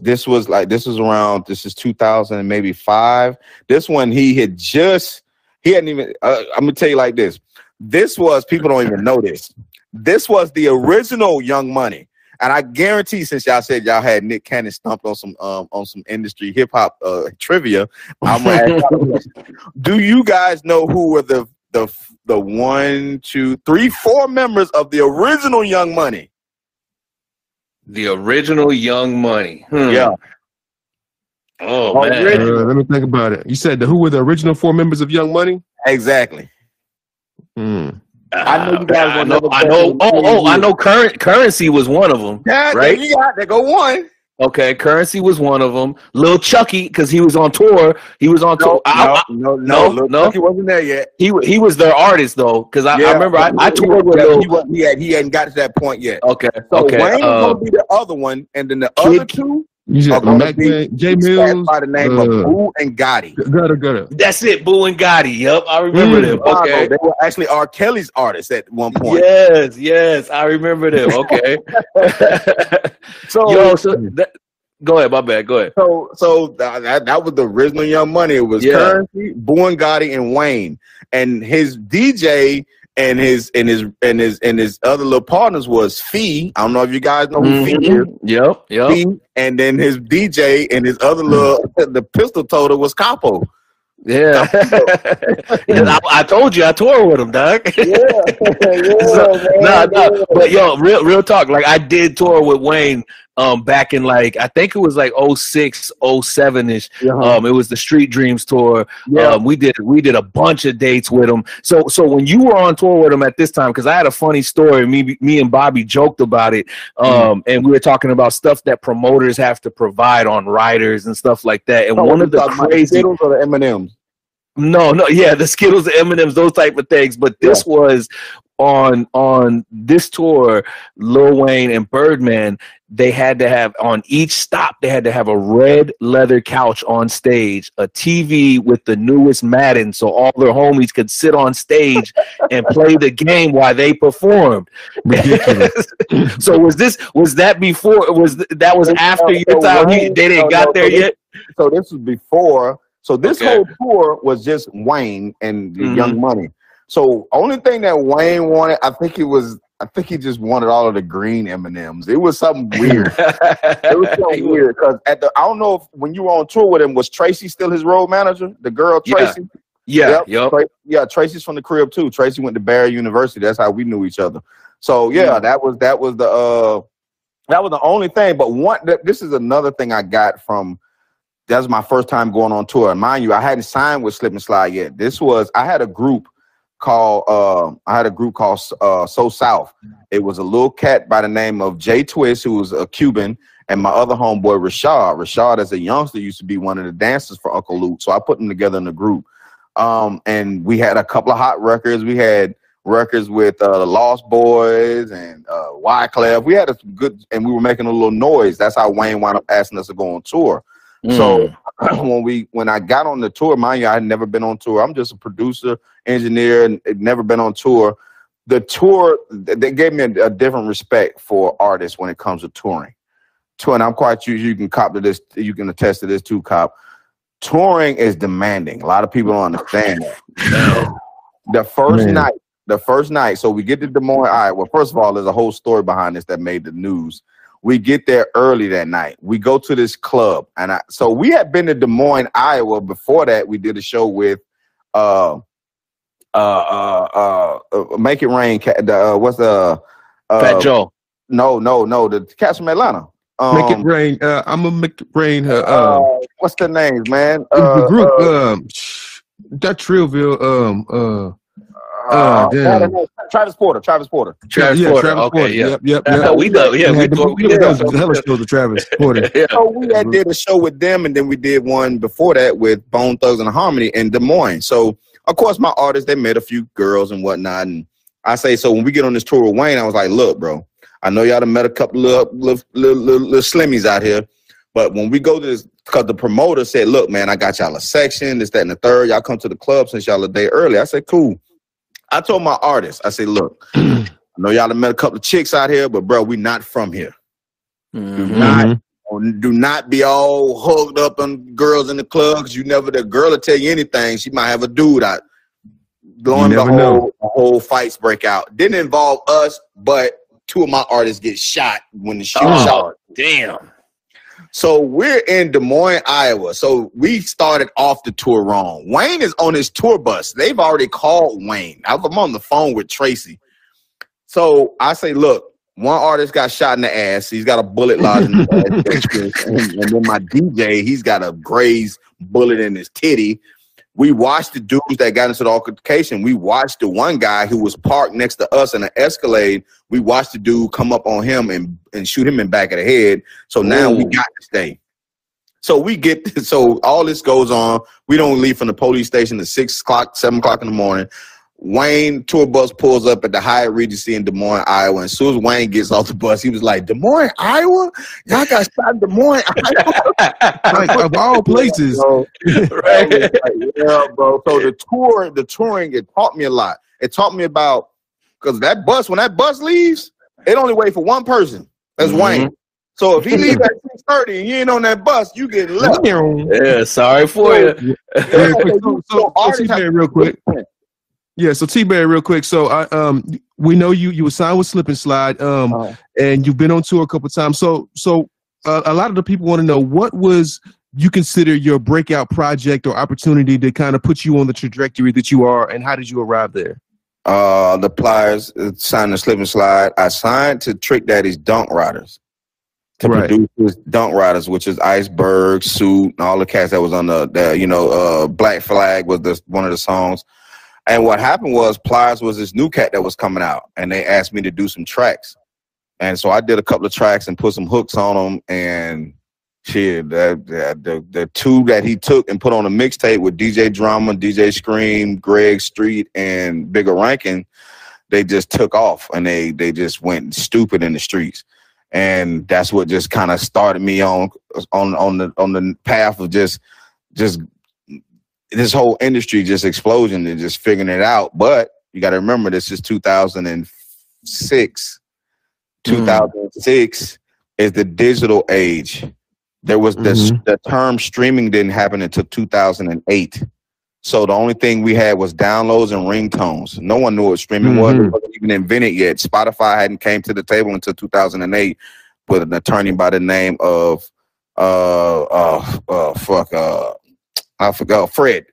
2000 maybe 5. This one he hadn't even. I'm gonna tell you like this. This was, people don't even know this. This was the original Young Money. And I guarantee, since y'all said y'all had Nick Cannon stumped on some industry hip hop trivia, I'm gonna ask y'all a question. Do you guys know who were the 1, 2, 3, 4 members of the original Young Money? The original Young Money. Yeah. Oh man. Let me think about it. You said who were the original 4 members of Young Money? Exactly. I know you guys. I know. Currency was one of them. Yeah, right? There go one. Okay, Currency was one of them. Lil Chucky, because he was on tour. He was on tour. No. Chucky wasn't there yet. He was their artist though, because I remember I toured with Lil. He hadn't got to that point yet. Okay. So Wayne was gonna be the other one, and then the other two. You J Mills by the name of Boo and Gotti. Got it. That's it, Boo and Gotti. Yep, I remember them. Okay, they were actually R. Kelly's artists at one point. Yes, I remember them. Okay. Go ahead, my bad. Go ahead. So that was the original Young Money. It was Currency, Boo and Gotti, and Wayne, and his DJ. And his other little partners was Fee. I don't know if you guys know who Fee is. Yep. Fee, and then his DJ and his other the pistol toter was Capo. Yeah. I told you I toured with him, dog. But yo, real talk. Like I did tour with Wayne back in like, I think it was like 06, 07-ish. It was the Street Dreams tour. We did a bunch of dates with him. So when you were on tour with him at this time, because I had a funny story, me and Bobby joked about it, and we were talking about stuff that promoters have to provide on riders and stuff like that. And one of the crazy Skittles or the M&Ms? No, the Skittles, the M&Ms, those type of things. But this was on this tour, Lil Wayne and Birdman, they had to have, on each stop, they had to have a red leather couch on stage, a TV with the newest Madden, so all their homies could sit on stage and play the game while they performed. So was that before? That was after your time? They didn't got there yet? So this was before. So this whole tour was just Wayne and the Young Money. So only thing that Wayne wanted, I think he just wanted all of the green M&Ms. It was something weird. It was something weird because I don't know if when you were on tour with him, was Tracy still his road manager? The girl Tracy. Yep. Tracy's from the crib too. Tracy went to Barry University. That's how we knew each other. So that was the only thing. But this is another thing I got from was my first time going on tour. And mind you, I hadn't signed with Slip and Slide yet. I had a group called So South. It was a little cat by the name of Jay Twist, who was a Cuban, and my other homeboy Rashad. Rashad, as a youngster, used to be one of the dancers for Uncle Luke. So I put them together in a group. And we had a couple of hot records. We had records with the Lost Boys and Wyclef. We had a good, and we were making a little noise. That's how Wayne wound up asking us to go on tour. So when I got on the tour, mind you, I had never been on tour. I'm just a producer, engineer, and never been on tour. The tour, they gave me a different respect for artists when it comes to touring. And I'm quite sure you can cop to this. You can attest to this too, Cop. Touring is demanding. A lot of people don't understand that. The first night, so we get to Des Moines, Iowa. Well, first of all, there's a whole story behind this that made the news. We get there early that night. We go to this club, and so we had been to Des Moines, Iowa. Before that, we did a show with Make It Rain. What's the Fat Joe? No, the cats from Atlanta. Make It Rain. I'm gonna make it rain. What's the names, man? The group. That Trillville. Damn. Travis Porter. Travis Porter. Okay, yeah. Yep. We did hella shows with Travis Porter. So we did a show with them, and then we did one before that with Bone Thugs and Harmony in Des Moines. So of course, my artists, they met a few girls and whatnot, and I say, so when we get on this tour with Wayne, I was like, look, bro, I know y'all done met a couple of little slimmies out here, but when we go to this, because the promoter said, look, man, I got y'all a section, this, that, and the third. Y'all come to the club since y'all a day early. I said, cool. I told my artists, I said, look, I know y'all done met a couple of chicks out here, but, bro, we not from here. Do not be all hugged up on girls in the clubs. The girl will tell you anything. She might have a dude out. The whole fights break out. Didn't involve us, but two of my artists get shot when the shooter shot. Damn. So we're in Des Moines, Iowa. So we started off the tour wrong. Wayne is on his tour bus. They've already called Wayne. I'm on the phone with Tracy. So I say, look, one artist got shot in the ass. He's got a bullet lodged in his ass. And then my DJ, he's got a grazed bullet in his titty. We watched the dudes that got into the altercation. We watched the one guy who was parked next to us in an Escalade. We watched the dude come up on him and shoot him in the back of the head. So now we got to stay. So all this goes on. We don't leave from the police station at 6 o'clock, 7 o'clock in the morning. Wayne tour bus pulls up at the Hyatt Regency in Des Moines, Iowa. And as soon as Wayne gets off the bus, he was like, Des Moines, Iowa? Y'all got shot in Des Moines, Iowa? Like, of all places. So, right. Yeah, bro. So the touring, it taught me a lot. It taught me about, because when that bus leaves, it only wait for one person. That's Wayne. So if he leaves at 6:30 and you ain't on that bus, you get left. Yeah, sorry for you. So T-Berry, real quick. Yeah, so T-Berry, real quick. So we know you were signed with Slip and Slide, and you've been on tour a couple of times. So a lot of the people want to know, what was you consider your breakout project or opportunity to kind of put you on the trajectory that you are, and how did you arrive there? The Pliers signed to Slip and Slide. I signed to Trick Daddy's Dunk Riders to produce his Dunk Riders, which is Iceberg, Suit, and all the cats that was on the Black Flag was one of the songs. And what happened was Pliers was this new cat that was coming out, and they asked me to do some tracks. And so I did a couple of tracks and put some hooks on them, and shit, the two that he took and put on a mixtape with DJ Drama, DJ Scream, Greg Street, and Bigger Rankin, they just took off, and they just went stupid in the streets. And that's what just kind of started me on the path of just this whole industry just explosion and just figuring it out. But you got to remember, this is 2006. 2006 is the digital age. There was the term streaming didn't happen until 2008. So the only thing we had was downloads and ringtones. No one knew what streaming was. It wasn't even invented yet. Spotify hadn't came to the table until 2008 with an attorney by the name of I forgot. Fred.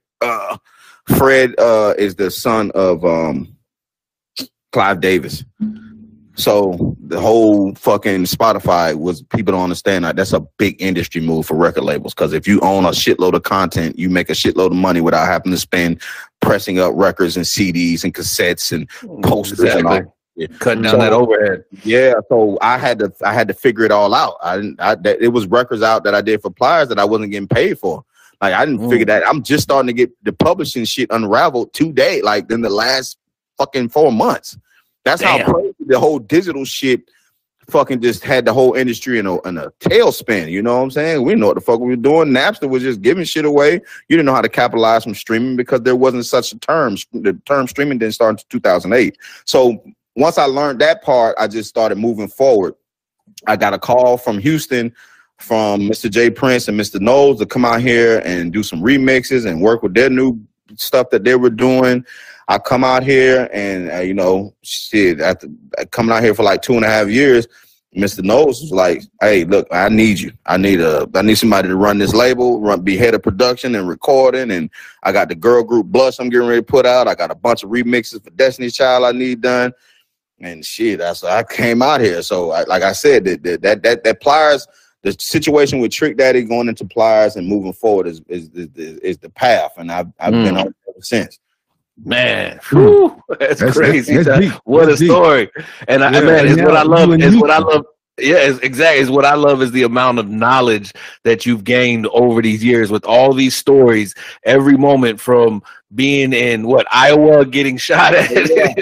Fred is the son of Clive Davis. So the whole fucking Spotify was, people don't understand that that's a big industry move for record labels. Because if you own a shitload of content, you make a shitload of money without having to spend pressing up records and CDs and cassettes and posters and all. Cutting down that overhead. Yeah, so I had to figure it all out. It was records out that I did for Pliers that I wasn't getting paid for. Like I didn't figure that. I'm just starting to get the publishing shit unraveled today, like in the last fucking 4 months. That's how crazy the whole digital shit fucking just had the whole industry in a tailspin. You know what I'm saying? We didn't know what the fuck we were doing. Napster was just giving shit away. You didn't know how to capitalize from streaming because there wasn't such a term. The term streaming didn't start until 2008. So once I learned that part, I just started moving forward. I got a call from Houston from Mr. J Prince and Mr. Knowles to come out here and do some remixes and work with their new stuff that they were doing. I come out here and, you know, shit, after coming out here for like 2.5 years, Mr. Knowles was like, hey, look, I need you. I need somebody to run this label, be head of production and recording. And I got the girl group Blush I'm getting ready to put out. I got a bunch of remixes for Destiny's Child I need done. And shit, I came out here. So like I said, that Pliers, the situation with Trick Daddy going into Pliers and moving forward is the path. And I've been on it ever since. Man, whew, that's crazy. What a story. And Yeah, man, it's yeah, what I love. you and It's you. what I love. Yeah, it's exactly. It's what I love is the amount of knowledge that you've gained over these years with all these stories. Every moment from being in Iowa, getting shot at,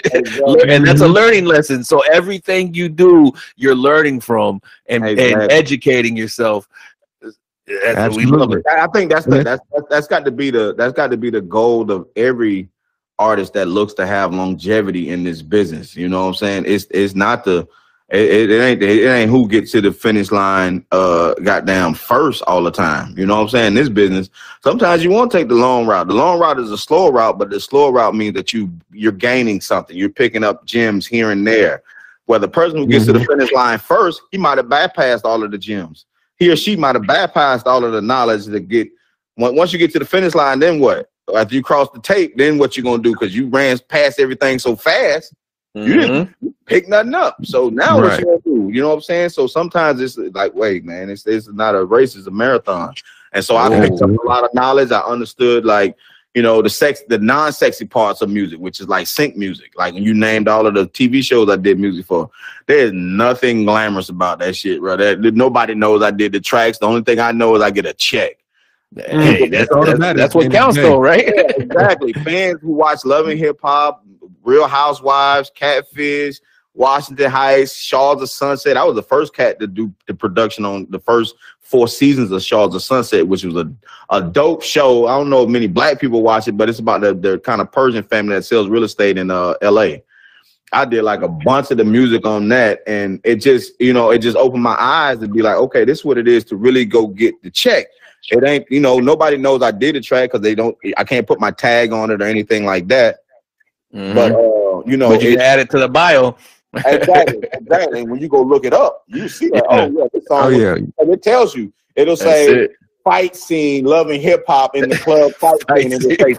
and that's a learning lesson. So everything you do, you're learning from and educating yourself. That's what we love it. I think that's got to be the goal of every artist that looks to have longevity in this business. You know what I'm saying? It's not it ain't who gets to the finish line goddamn first all the time. You know what I'm saying? In this business, sometimes you want to take the long route. The long route is a slow route, but the slow route means that you're gaining something. You're picking up gems here and there. Where the person who gets to the finish line first, he might have bypassed all of the gems. He or she might have bypassed all of the knowledge to get. Once you get to the finish line, then what? After you cross the tape, then what you gonna do? Because you ran past everything so fast, you didn't pick nothing up. So now what you gonna do? You know what I'm saying? So sometimes it's like, wait, man, it's not a race, it's a marathon. And so I picked up a lot of knowledge. I understood, like, you know, the non-sexy parts of music, which is like sync music. Like when you named all of the TV shows I did music for, there's nothing glamorous about that shit, bro. Nobody knows I did the tracks. The only thing I know is I get a check. Hey, that's what counts, though, right? Yeah, exactly. Fans who watch Love and Hip Hop, Real Housewives, Catfish, Washington Heights, Shaws of Sunset. I was the first cat to do the production on the first 4 seasons of Shaws of Sunset, which was a dope show. I don't know if many black people watch it, but it's about the kind of Persian family that sells real estate in L.A. I did like a bunch of the music on that, and it just opened my eyes to be like, okay, this is what it is to really go get the check. It ain't, nobody knows I did a track because I can't put my tag on it or anything like that. But but you can add it to the bio. Exactly. And when you go look it up, you see that. Oh yeah, the song. And it tells you. It'll say fight scene, Love and Hip Hop in the club fight scene.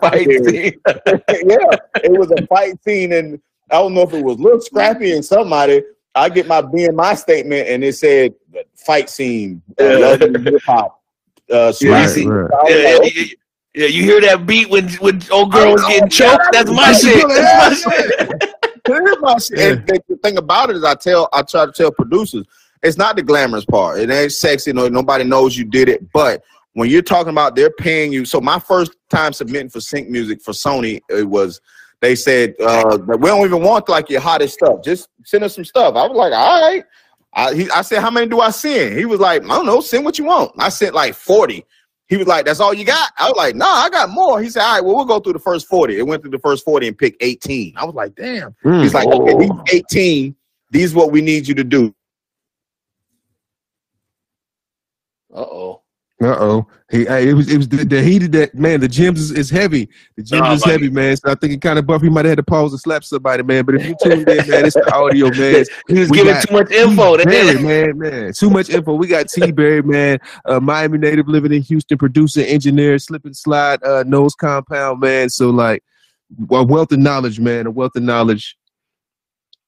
Yeah, it was a fight scene, and I don't know if it was Lil Scrappy and somebody. I get my BMI statement, and it said fight scene, Love and Hip Hop. Yeah, you hear that beat when old girl was getting choked? That's my shit. That's my shit. And the thing about it is I try to tell producers, it's not the glamorous part. It ain't sexy. Nobody knows you did it. But when you're talking about they're paying you. So my first time submitting for sync music for Sony, they said, we don't even want like your hottest stuff. Just send us some stuff. I was like, all right. I said, how many do I send? He was like, I don't know, send what you want. I sent like 40. He was like, that's all you got? I was like, no, I got more. He said, all right, well, we'll go through the first 40. It went through the first 40 and picked 18. I was like, damn. He's like, okay, these 18, these is what we need you to do. It was the heat of that, man. The gyms is heavy. The gyms is heavy, man. So I think it kind of buff. He might have had to pause and slap somebody, man. But if you tuned in, man, it's the audio, man. He was giving too much info. Man. Too much info. We got T-Berry, man. Miami native living in Houston, producer, engineer, slip and slide, nose compound, man. So like a wealth of knowledge, man. A wealth of knowledge.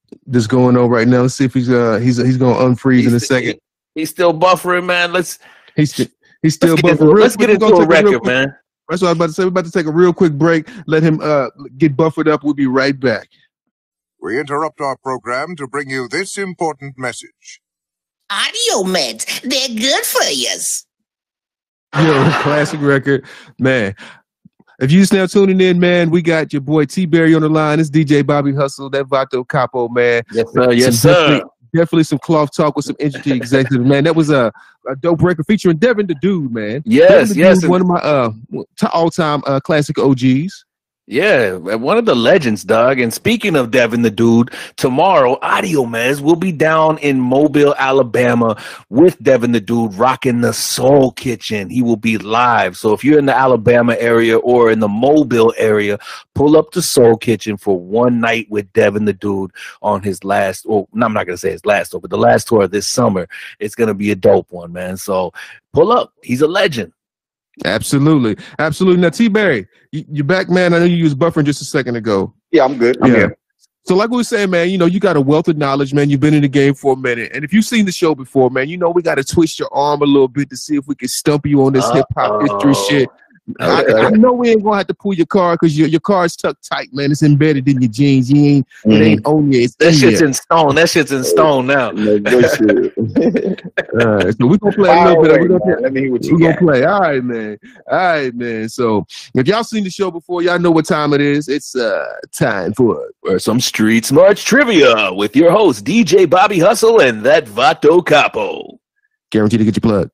that's going on right now. Let's see if he's gonna unfreeze in a second. He's still buffering, man. He's still buffering. Let's get into a record, man. That's what I was about to say. We're about to take a real quick break. Let him get buffered up. We'll be right back. We interrupt our program to bring you this important message. Audio meds, they're good for yous. Yo, classic record, man. If you just now tuning in, man, we got your boy T Berry on the line. It's DJ Bobby Hustle, that Vato Capo, man. Yes, sir. Yes, sir. Definitely some cloth talk with some interesting executives, man. That was a dope record featuring Devin the Dude, man. Yes, Dude, one of my all-time classic OGs. Yeah, one of the legends, dog. And speaking of Devin the Dude, tomorrow, Audio Meds will be down in Mobile, Alabama with Devin the Dude rocking the Soul Kitchen. He will be live. So if you're in the Alabama area or in the Mobile area, pull up to Soul Kitchen for one night with Devin the Dude on his last, well, I'm not going to say his last tour, but the last tour this summer. It's going to be a dope one, man. So pull up. He's a legend. Absolutely. Now, T-Berry, you're back, man. I know you was buffering just a second ago. Yeah, I'm good. I'm here. So like we were saying, man, you got a wealth of knowledge, man. You've been in the game for a minute. And if you've seen the show before, man, we got to twist your arm a little bit to see if we can stump you on this hip-hop history shit. I know we ain't gonna have to pull your card because your card's tucked tight, man. It's embedded in your jeans. It ain't on you. That shit's in stone. That shit's in stone now. No good shit. All right, so we're gonna play a little bit. Let me hear what you got. Gonna play. All right, man. So if y'all seen the show before, y'all know what time it is. It's time for some Street Smarts trivia with your host DJ Bobby Hustle and that Vato Capo. Guaranteed to get your plug.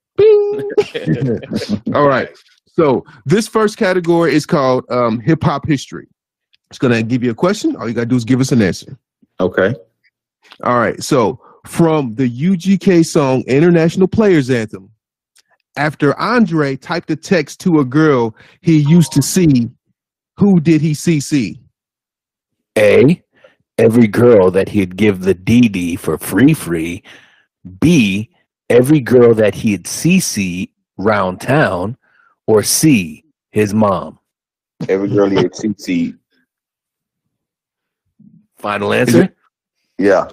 All right. So this first category is called hip hop history. It's gonna give you a question. All you gotta do is give us an answer. Okay. All right. So from the UGK song International Players Anthem, after Andre typed a text to a girl he used to see, who did he CC? A, every girl that he'd give the DD for free. B, every girl that he'd CC round town. Or C, his mom. Every girl he had CC. Final answer? Yeah.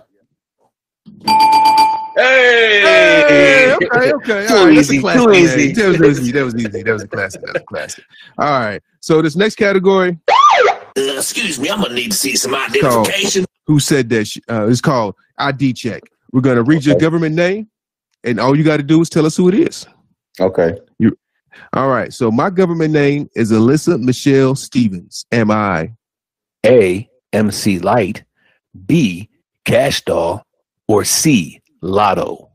Hey! Okay. Too easy. That was easy. That was a classic. All right. So this next category. Excuse me, I'm gonna need to see some identification. Who said that? It's called ID check. We're gonna read your government name, and all you got to do is tell us who it is. Okay. All right. So my government name is Alyssa Michelle Stevens. Am I A, MC Light, B, Cash Doll, or C, Lotto?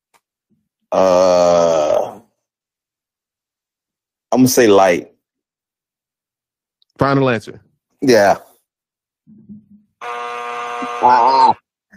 I'm gonna say Light. Final answer. Yeah. I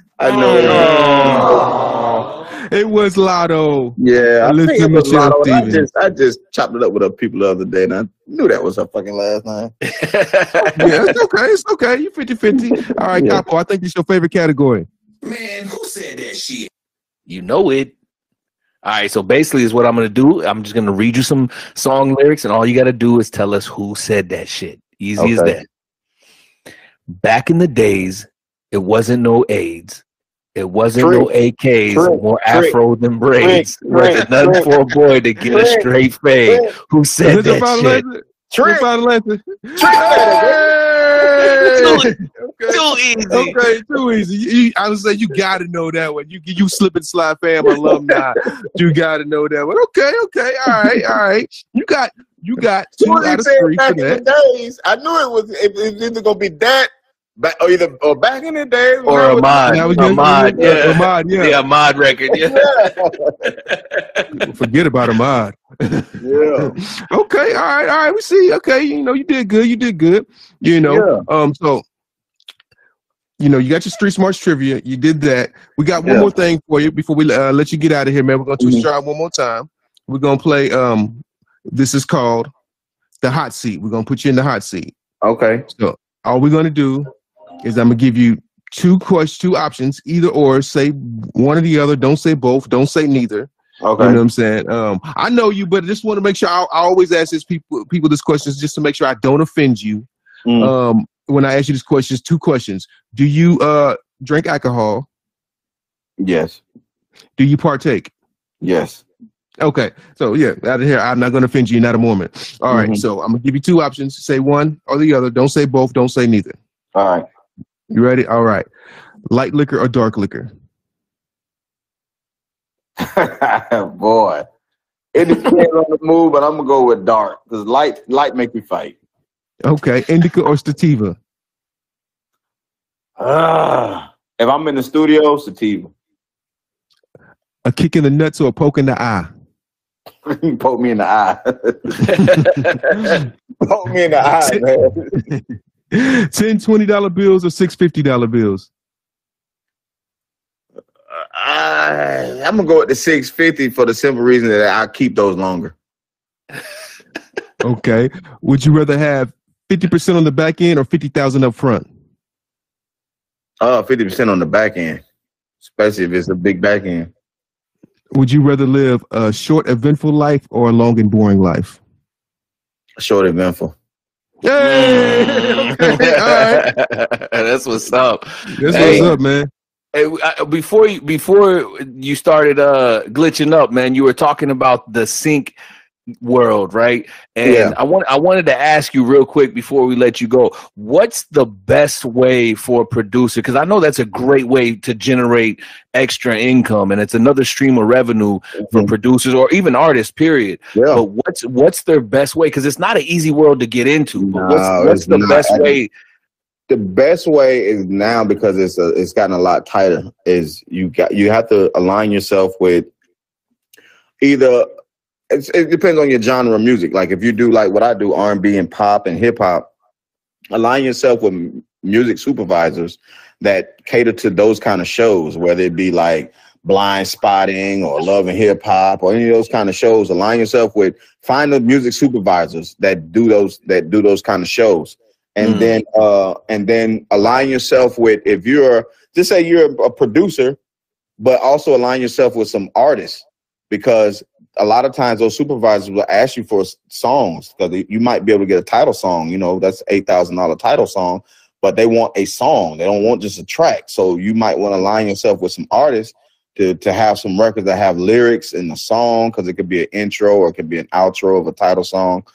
know. It was Lotto. Yeah, Alyssa Michelle Stevens. I just chopped it up with her people the other day, and I knew that was her fucking last name. Yeah, it's okay. You 50-50. All right, Capo, I think it's your favorite category. Man, who said that shit? You know it. All right, so basically is what I'm going to do. I'm just going to read you some song lyrics, and all you got to do is tell us who said that shit. Easy as that. Back in the days, it wasn't no AIDS. It wasn't no AKs, more afro than braids. Wasn't nothing for a boy to get a straight fade. Who said that shit? Too easy. Okay, too easy. I would say you got to know that one. You Slip and Slide fam alumni. You got to know that one. Okay. All right. You got 2 out of 3 back for that. in the days. I knew it was either gonna be that. Back in the day, or Ahmad, yeah, Ahmad record, yeah. Forget about Ahmad. Yeah. Okay, all right. We see. Okay, you did good. So, you got your Street Smarts trivia. You did that. We got one more thing for you before we let you get out of here, man. We're gonna twist your arm one more time. We're gonna play. This is called the hot seat. We're gonna put you in the hot seat. Okay. So all we're gonna do is I'm gonna give you 2 options, either or. Say one or the other. Don't say both. Don't say neither. Okay. You know what I'm saying? I know you, but I just want to make sure. I always ask people this question just to make sure I don't offend you. When I ask you these questions, 2 questions. Do you drink alcohol? Yes. Do you partake? Yes. Okay. So yeah, out of here, I'm not going to offend you. You're not a Mormon. All right. So I'm going to give you two options. Say one or the other. Don't say both. Don't say neither. All right. You ready? All right. Light liquor or dark liquor? Boy. It depends on the mood, but I'm going to go with dark because light make me fight. Okay. Indica or sativa? If I'm in the studio, sativa. A kick in the nuts or a poke in the eye? You poke me in the eye. Poke me in the eye, man. $10, $20 bills or $6, $50 bills? I'm gonna go with the $6.50 for the simple reason that I keep those longer. Okay. Would you rather have 50% on the back end or 50,000 up front? 50% on the back end, especially if it's a big back end. Would you rather live a short, eventful life or a long and boring life? Short, eventful. Hey! Okay, all right. That's what's up. That's what's up, man. Hey, before you started glitching up, man, you were talking about the sync world, right? And I wanted to ask you real quick before we let you go, what's the best way for a producer? Because I know that's a great way to generate extra income, and it's another stream of revenue for producers or even artists, period. Yeah. But what's their best way? Because it's not an easy world to get into. But what's the best way? The best way is now, because it's gotten a lot tighter, is you have to align yourself with either. It depends on your genre of music. Like if you do like what I do, R&B and pop and hip hop, align yourself with music supervisors that cater to those kind of shows, whether it be like Blind Spotting or Love and Hip Hop or any of those kind of shows. Align yourself with, find the music supervisors that do those kind of shows. And then align yourself with, if you're, just say you're a producer, but also align yourself with some artists, because a lot of times those supervisors will ask you for songs, because you might be able to get a title song, that's $8,000 title song, but they want a song. They don't want just a track. So you might want to align yourself with some artists to have some records that have lyrics in the song, because it could be an intro or it could be an outro of a title song.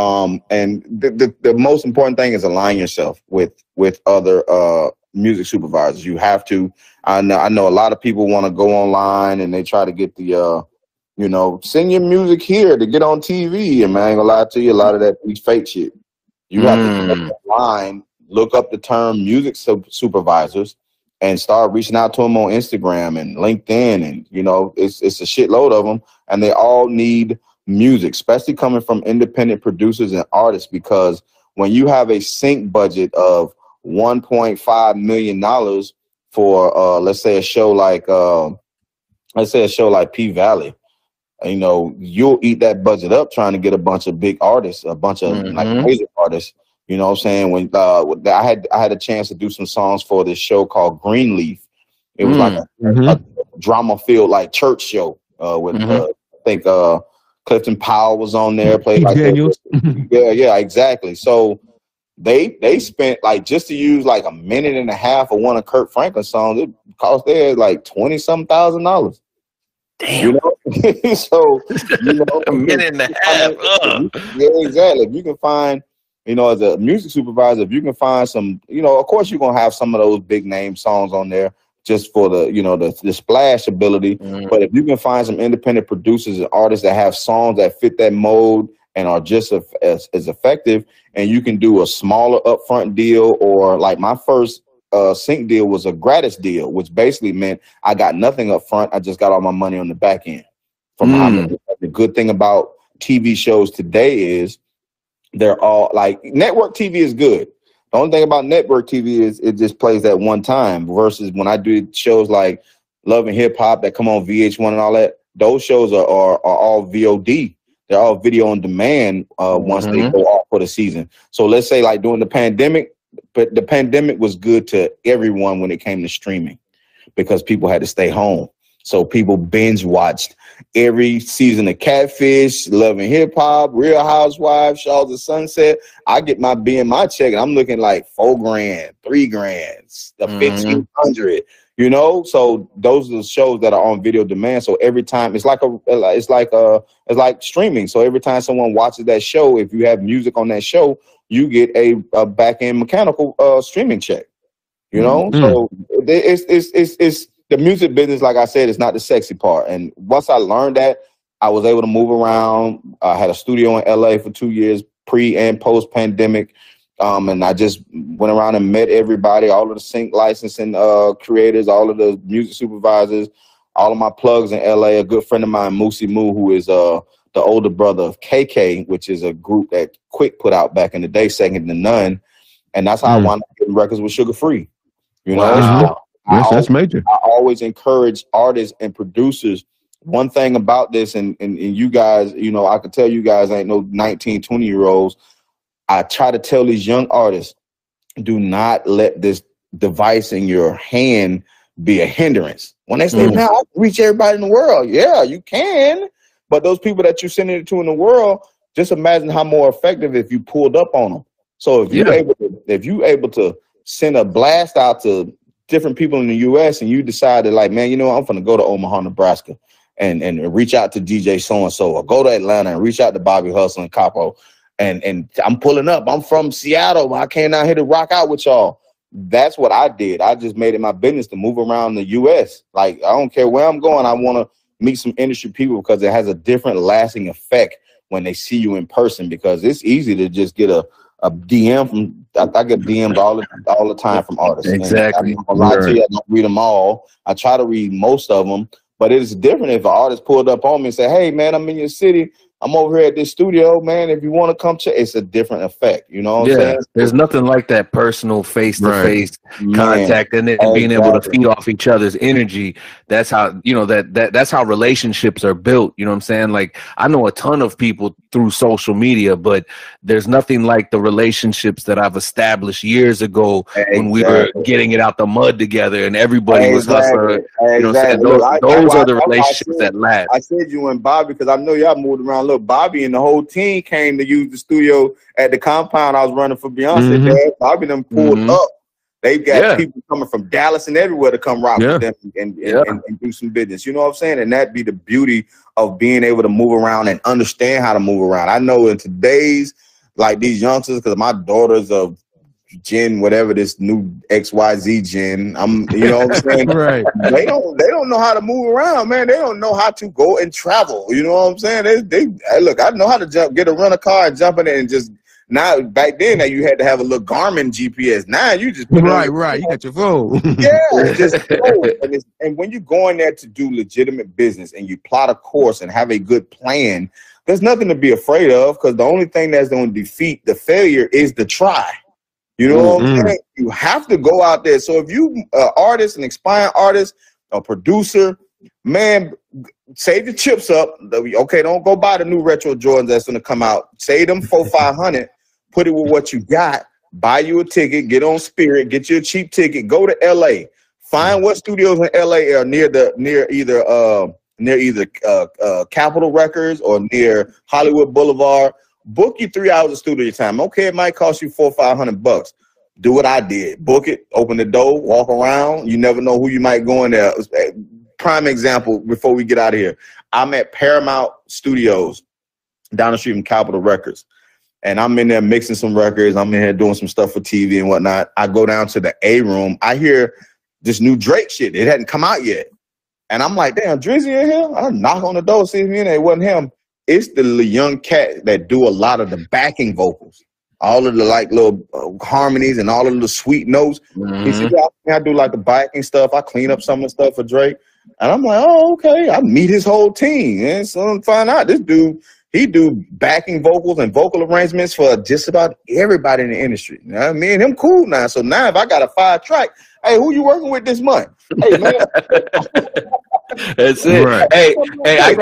And the most important thing is align yourself with other music supervisors. You have to. I know a lot of people want to go online and they try to get the send your music here to get on TV. And man, I ain't gonna lie to you, a lot of that is fake shit. You have to go online, look up the term music supervisors, and start reaching out to them on Instagram and LinkedIn, and it's a shitload of them, and they all need music, especially coming from independent producers and artists, because when you have a sync budget of $1.5 million for let's say a show like P Valley, you'll eat that budget up trying to get a bunch of big artists, a bunch of like crazy artists. You know what I'm saying? When I had a chance to do some songs for this show called Greenleaf. It was like a drama filled like church show with I think Clifton Powell was on there, played like Daniels. Yeah, exactly. So they spent, like, just to use like a minute and a half of one of Kirk Franklin's songs, it cost there like $20,000. Damn. So a minute and a half. Yeah, exactly. If you can find, as a music supervisor, if you can find some, of course you're gonna have some of those big name songs on there just for the, the splash ability. But if you can find some independent producers and artists that have songs that fit that mode and are just as effective, and you can do a smaller upfront deal, or like my first sync deal was a gratis deal, which basically meant I got nothing up front. I just got all my money on the back end. The good thing about TV shows today is they're all like, network TV is good. The only thing about network TV is it just plays that one time, versus when I do shows like Love and Hip Hop that come on VH1 and all that, those shows are all VOD. They're all video on demand once they go off for the season. So let's say like during the pandemic, but the pandemic was good to everyone when it came to streaming, because people had to stay home. So people binge watched every season of Catfish, Love and Hip Hop, Real Housewives, Shaw's of Sunset. I get my BMI check and I'm looking like $4 grand, $3 grand, $1,500. You know, so those are the shows that are on video demand. So every time it's like streaming. So every time someone watches that show, if you have music on that show, you get a back end mechanical streaming check. You know, so it's the music business. Like I said, it's not the sexy part. And once I learned that, I was able to move around. I had a studio in LA for 2 years, pre and post pandemic. And I just went around and met everybody, all of the sync licensing creators, all of the music supervisors, all of my plugs in LA. A good friend of mine, Moosey Moo, who is the older brother of KK, which is a group that Quick put out back in the day, second to none. And that's how I wound up getting records with Sugar Free. You know, that's major. I always encourage artists and producers. One thing about this, and you guys, you know, I could tell you guys ain't no 19, 20-year-olds. I try to tell these young artists, do not let this device in your hand be a hindrance. When they say, man, I can reach everybody in the world. Yeah, you can. But those people that you're sending it to in the world, just imagine how more effective if you pulled up on them. So if you're able to send a blast out to different people in the U.S. and you decided like, man, you know, I'm going to go to Omaha, Nebraska and reach out to DJ so-and-so, or go to Atlanta and reach out to Bobby Hustle and Capo. And I'm pulling up. I'm from Seattle. I came out here to rock out with y'all. That's what I did. I just made it my business to move around the U.S. Like, I don't care where I'm going. I want to meet some industry people because it has a different lasting effect when they see you in person, because it's easy to just get a DM from, I get DMs all the time from artists. Exactly. And I'm gonna lie to you, I don't read them all. I try to read most of them, but it's different if an artist pulled up on me and said, hey, man, I'm in your city. I'm over here at this studio, man. If you want to come check, it's a different effect. You know what I'm saying? There's nothing like that personal face-to-face contact and then being able to feed off each other's energy. That's how, you know, that's how relationships are built. You know what I'm saying? Like, I know a ton of people through social media, but there's nothing like the relationships that I've established years ago when we were getting it out the mud together and everybody was hustling. You know what I'm saying? Those are the relationships that last. I said you and Bobby because I know y'all moved around. Look, Bobby and the whole team came to use the studio at the compound I was running for Beyonce. Dad. Bobby them pulled up. They've got people coming from Dallas and everywhere to come rock with them and do some business. You know what I'm saying? And that'd be the beauty of being able to move around and understand how to move around. I know in today's, like these youngsters, because my daughter's of Gen, whatever this new XYZ Gen, you know what I'm saying? Right. They don't know how to move around, man. They don't know how to go and travel. You know what I'm saying? They look, I know how to get a rental car and jump in it and just. Now, back then, you had to have a little Garmin GPS. Now you just put right. You got your phone. Just go. And when you go in there to do legitimate business and you plot a course and have a good plan, there's nothing to be afraid of, because the only thing that's going to defeat the failure is the try. You know what I'm saying? You have to go out there. So if you artist, an aspiring artist, a producer, man, save the chips up. Okay, don't go buy the new retro Jordans that's going to come out. Save them $400-500. Put it with what you got. Buy you a ticket. Get on Spirit. Get you a cheap ticket. Go to LA. Find what studios in LA are near either Capitol Records or near Hollywood Boulevard. Book you 3 hours of studio time. Okay, it might cost you $400-500. Do what I did. Book it. Open the door. Walk around. You never know who you might go in there. Prime example before we get out of here. I'm at Paramount Studios down the street from Capitol Records. And I'm in there mixing some records. I'm in here doing some stuff for TV and whatnot. I go down to the A room. I hear this new Drake shit. It hadn't come out yet. And I'm like, damn, Drizzy in here? I knock on the door, see if it wasn't him. It's the young cat that do a lot of the backing vocals. All of the like little harmonies and all of the sweet notes. He said, I do like the backing stuff. I clean up some of the stuff for Drake. And I'm like, oh, okay. I meet his whole team. And so I find out this dude, he do backing vocals and vocal arrangements for just about everybody in the industry. You know, me and him cool now. So now if I got a 5-track, hey, who you working with this month? Hey, man. That's it. Right. Hey,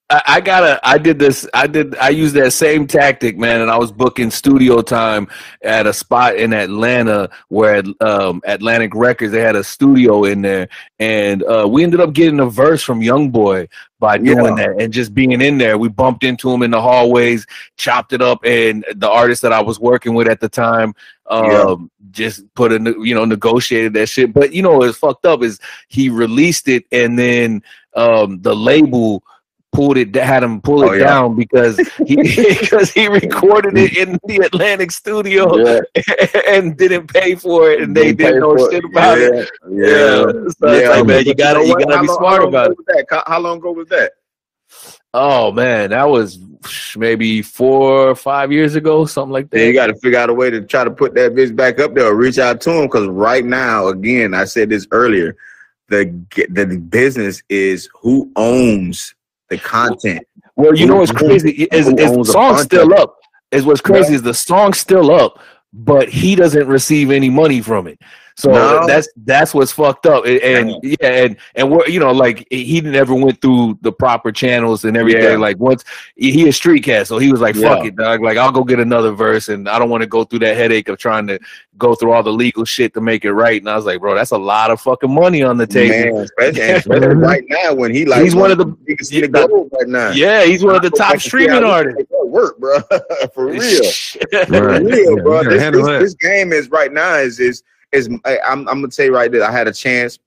I used that same tactic, man, and I was booking studio time at a spot in Atlanta where Atlantic Records, they had a studio in there, and we ended up getting a verse from YoungBoy by doing that and just being in there. We bumped into him in the hallways, chopped it up, and the artist that I was working with at the time just negotiated that shit. But you know what's fucked up is he released it, and then the label had him pull it down because he recorded it in the Atlantic studio and didn't pay for it, and they didn't know shit about it. So it's like, man, you gotta be smart about it. How long ago was that? Oh man, that was maybe 4 or 5 years ago, something like that. You got to figure out a way to try to put that bitch back up there or reach out to him, because right now, again, I said this earlier, the business is who owns the content. Well, you know what's crazy is the song's still up. What's crazy is the song's still up, but he doesn't receive any money from it. So that's what's fucked up. And we're, you know, like he never went through the proper channels and everything. Yeah. Like once he is street cat, so he was like, fuck it, dog. Like I'll go get another verse, and I don't want to go through that headache of trying to go through all the legal shit to make it right. And I was like, bro, that's a lot of fucking money on the table. Man, especially right now when he's one of the right now. Yeah, he's one of the top streaming artists. Work, bro. For real. For real, bro. This game is right now is I'm gonna tell you right there. I had a chance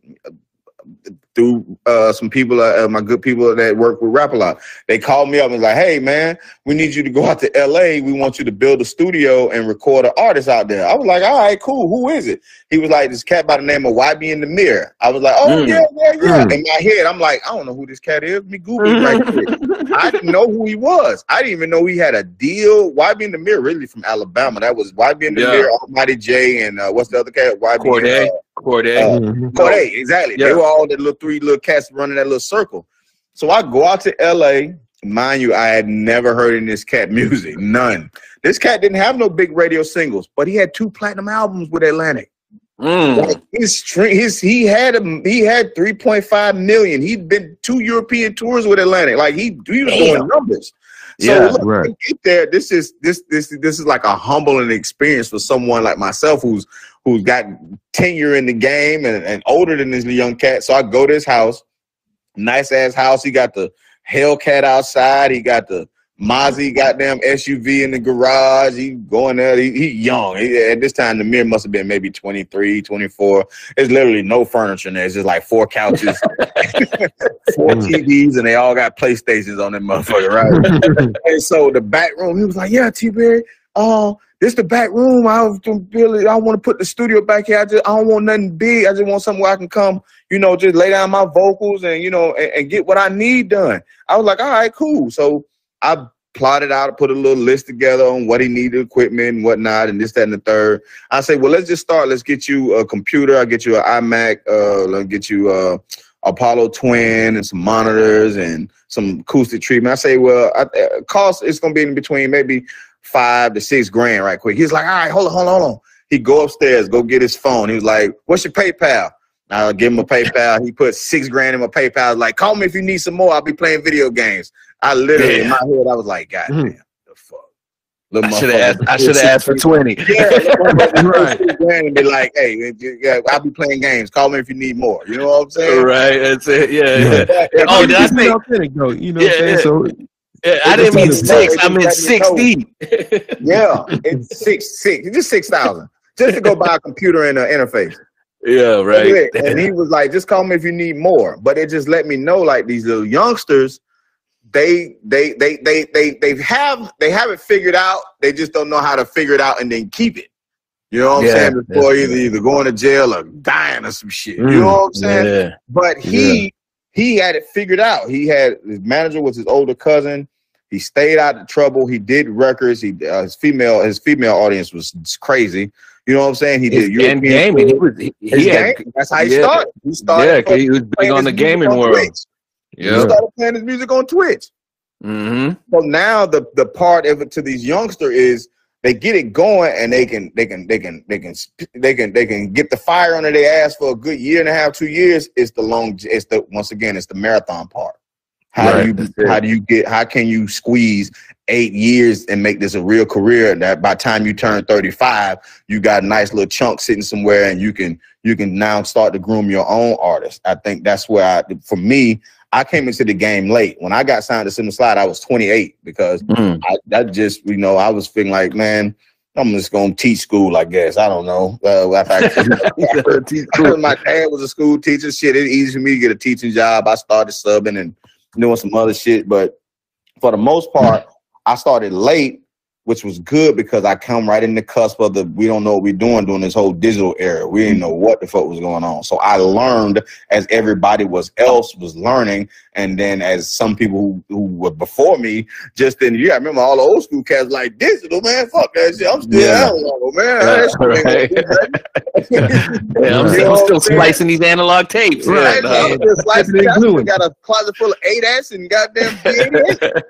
through some people, my good people that work with Rap A Lot. They called me up and was like, "Hey, man, we need you to go out to LA. We want you to build a studio and record an artist out there." I was like, "All right, cool. Who is it?" He was like, "This cat by the name of YB in the Mirror." I was like, "Oh yeah. In my head, I'm like, I don't know who this cat is. Let me Google it right quick. I didn't know who he was. I didn't even know he had a deal. YB in the Mirror, really from Alabama. That was YB in the Mirror, Almighty J, and what's the other cat? YB Corday, exactly. Yeah. They were all the three little cats running that little circle. So I go out to LA. Mind you, I had never heard in this cat music. None. This cat didn't have no big radio singles, but he had 2 platinum albums with Atlantic. Like he had 3.5 million. He'd been 2 European tours with Atlantic. Like he was doing numbers. So look, get there. This is like a humbling experience for someone like myself who's got tenure in the game and older than this young cat. So I go to his house, nice ass house. He got the Hellcat outside. He got the Mozzie goddamn SUV in the garage. He going there. He young. At this time, the Mirror must have been maybe 23, 24. There's literally no furniture in there. It's just like 4 couches, 4 TVs, and they all got PlayStations on them motherfucker, right? And so the back room, he was like, "Yeah, T-Berry, this the back room. I want to put the studio back here. I don't want nothing big. I just want somewhere where I can come, just lay down my vocals and, and get what I need done." I was like, all right, cool. So I plotted out, put a little list together on what he needed, equipment and whatnot, and this, that, and the third. I say, well, let's just start. Let's get you a computer. I'll get you an iMac. Let's get you Apollo Twin and some monitors and some acoustic treatment. I say, well, cost it's going to be in between maybe $5 to $6 grand right quick. He's like, all right, hold on. He go upstairs, go get his phone. He was like, what's your PayPal? I'll give him a PayPal. He put $6 grand in my PayPal. I was like, call me if you need some more. I'll be playing video games. I literally, in my head, I was like, God damn, the fuck. I should have asked for 20. Yeah, right. And be like, hey, I'll be playing games. Call me if you need more. You know what I'm saying? Right. That's it. Yeah. Did I say authentic though? You know what I'm saying? So I didn't mean 6. I meant 60. Yeah, it's 6. It's just 6,000 just to go buy a computer and an interface. Yeah, right. And he was like, just call me if you need more. But it just let me know, like, these little youngsters, they have it figured out. They just don't know how to figure it out and then keep it. You know what I'm saying? Before either going to jail or dying or some shit. You know what I'm saying? Yeah. But he had it figured out. He had his manager was his older cousin. He stayed out of trouble. He did records. His female audience was crazy. You know what I'm saying? He did European gaming. That's how he started. He started. Yeah, he was big on the gaming world. Yeah. He started playing his music on Twitch. So now the part of it to these youngsters is they get it going and they can get the fire under their ass for a good 1.5 years, 2 years. It's the marathon part. How can you squeeze 8 years and make this a real career? That by the time you turn 35, you got a nice little chunk sitting somewhere, and you can now start to groom your own artist. I think that's where for me, I came into the game late. When I got signed to Cinema Slide, I was 28 because I was feeling like, man, I'm just gonna teach school, I guess. I don't know. My dad was a school teacher. Shit, it's easy for me to get a teaching job. I started subbing and doing some other shit, but for the most part, I started late, which was good because I come right in the cusp of we don't know what we're doing during this whole digital era. We didn't know what the fuck was going on. So I learned as everybody else was learning. And then as some people who were before me, just then, I remember all the old school cats like, digital, man, fuck that shit. I'm still, I don't know, man. I'm still splicing these analog tapes. Right, I'm just slicing it. I got a closet full of 8S and goddamn VHS.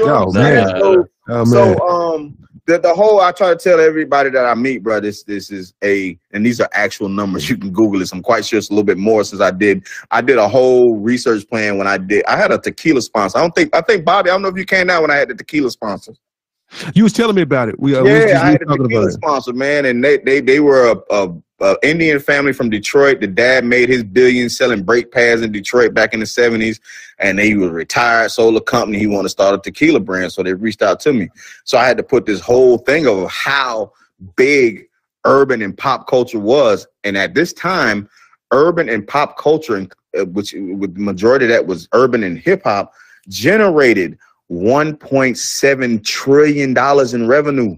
The whole, I try to tell everybody that I meet, bro, this is and these are actual numbers. You can Google this. I'm quite sure it's a little bit more since I did a whole research plan when I had a tequila sponsor. I think Bobby, I don't know if you came out when I had the tequila sponsor. You was telling me about it. I had a tequila sponsor, man, and they were a Indian family from Detroit. The dad made his billions selling brake pads in Detroit back in the 70s, and he was a retired, sold a company. He wanted to start a tequila brand, so they reached out to me. So I had to put this whole thing of how big urban and pop culture was, and at this time, urban and pop culture, which with the majority of that was urban and hip hop, generated $1.7 trillion in revenue.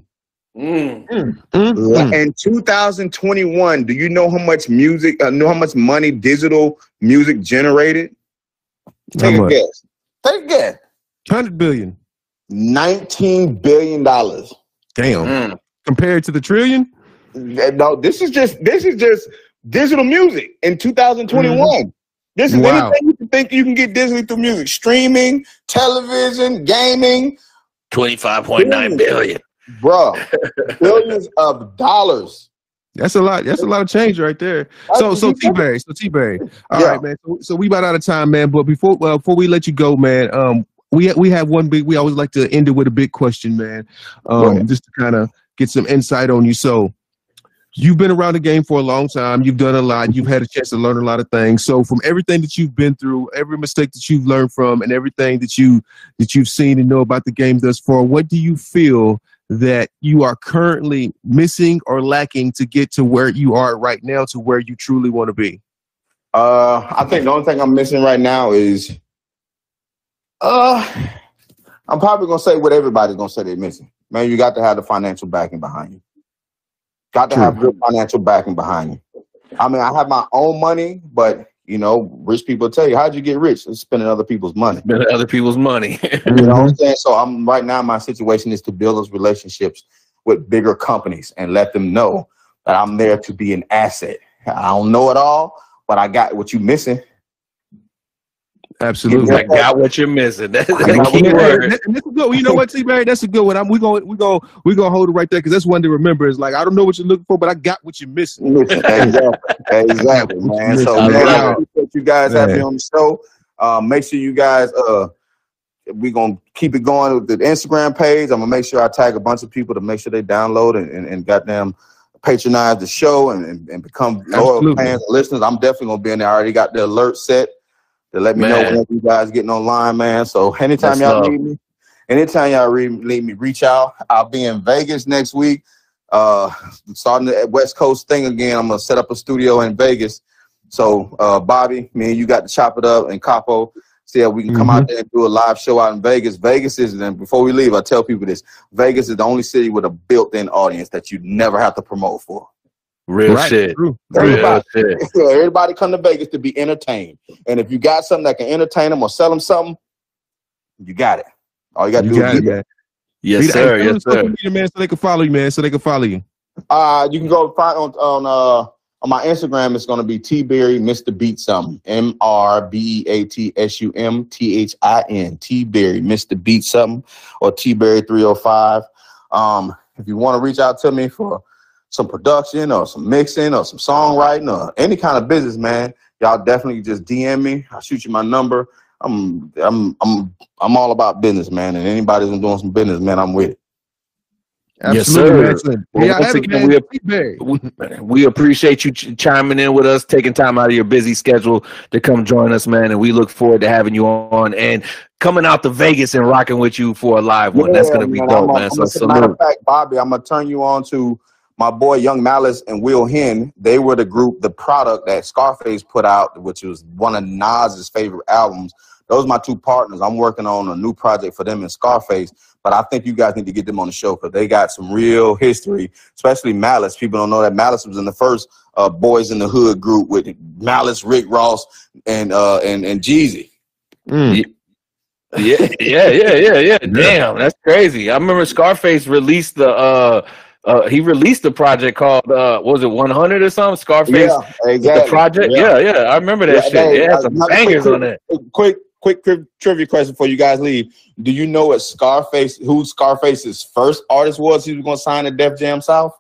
In 2021, do you know how much money digital music generated? Take a guess. 100 billion. $19 billion. Damn. Compared to the trillion? No, this is just digital music in 2021. This is anything you can think you can get digitally through music. Streaming, television, gaming. 25.9 billion. Bro, billions of dollars. That's a lot. That's a lot of change right there. So T-Berry. All right, man. So we about out of time, man. But before we let you go, man, we have one big. We always like to end it with a big question, man. Just to kind of get some insight on you. So you've been around the game for a long time. You've done a lot. You've had a chance to learn a lot of things. So from everything that you've been through, every mistake that you've learned from, and everything that you've seen and know about the game thus far, what do you feel that you are currently missing or lacking to get to where you are right now, to where you truly want to be? I think the only thing I'm missing right now is, I'm probably going to say what everybody's going to say they're missing. Man, you got to have the financial backing behind you. Got to have real financial backing behind you. I mean, I have my own money, but, you know, rich people tell you, how'd you get rich? It's spending other people's money. Spending other people's money. You know what I'm saying? So right now, my situation is to build those relationships with bigger companies and let them know that I'm there to be an asset. I don't know it all, but I got what you're missing. Absolutely. I got what you're missing. That's the key word. That's a good one. You know what, T-Berry? That's a good one. We're gonna hold it right there because that's one to remember. It's like, I don't know what you're looking for, but I got what you're missing. Exactly, man. So I appreciate you guys having me on the show. Make sure you guys we're gonna keep it going with the Instagram page. I'm gonna make sure I tag a bunch of people to make sure they download and goddamn patronize the show and become loyal fans and listeners. I'm definitely gonna be in there. I already got the alert set to let me know whenever you guys getting online, man. So anytime y'all need me, need me, reach out. I'll be in Vegas next week. Starting the West Coast thing again. I'm gonna set up a studio in Vegas. So Bobby, me and you got to chop it up, and Capo, see how we can come out there and do a live show out in Vegas. Vegas is, and before we leave, I tell people this: Vegas is the only city with a built-in audience that you never have to promote for. Real shit. Everybody come to Vegas to be entertained. And if you got something that can entertain them or sell them something, you got it. All you got to do is it. Yes, sir. Yes, sir. Man, so they can follow you, man. So they can follow you. You can go find on my Instagram. It's going to be T-Berry Mr. Beat Something. MRBEATSUMTHIN. T-Berry Mr. Beat Something, or T-Berry 305. If you want to reach out to me for some production or some mixing or some songwriting or any kind of business, man, y'all definitely just DM me. I'll shoot you my number. I'm all about business, man. And anybody who's doing some business, man, I'm with it. Absolutely, yes, sir. Well, once again, we appreciate you chiming in with us, taking time out of your busy schedule to come join us, man. And we look forward to having you on and coming out to Vegas and rocking with you for a live one. That's going to be dope, man. So, as a matter of fact, Bobby, I'm going to turn you on to my boy Young Malice and Will Hen. They were the group, the product that Scarface put out, which was one of Nas's favorite albums. Those are my two partners. I'm working on a new project for them and Scarface, but I think you guys need to get them on the show because they got some real history, especially Malice. People don't know that Malice was in the first Boys in the Hood group with Malice, Rick Ross, and Jeezy. Yeah. Damn, that's crazy. I remember Scarface released the project called what was it, 100 or something? Scarface, yeah, exactly. The project. Yeah. I remember that shit. Hey, it had some bangers on it. Quick trivia question before you guys leave. Do you know what who Scarface's first artist was he was going to sign to Def Jam South?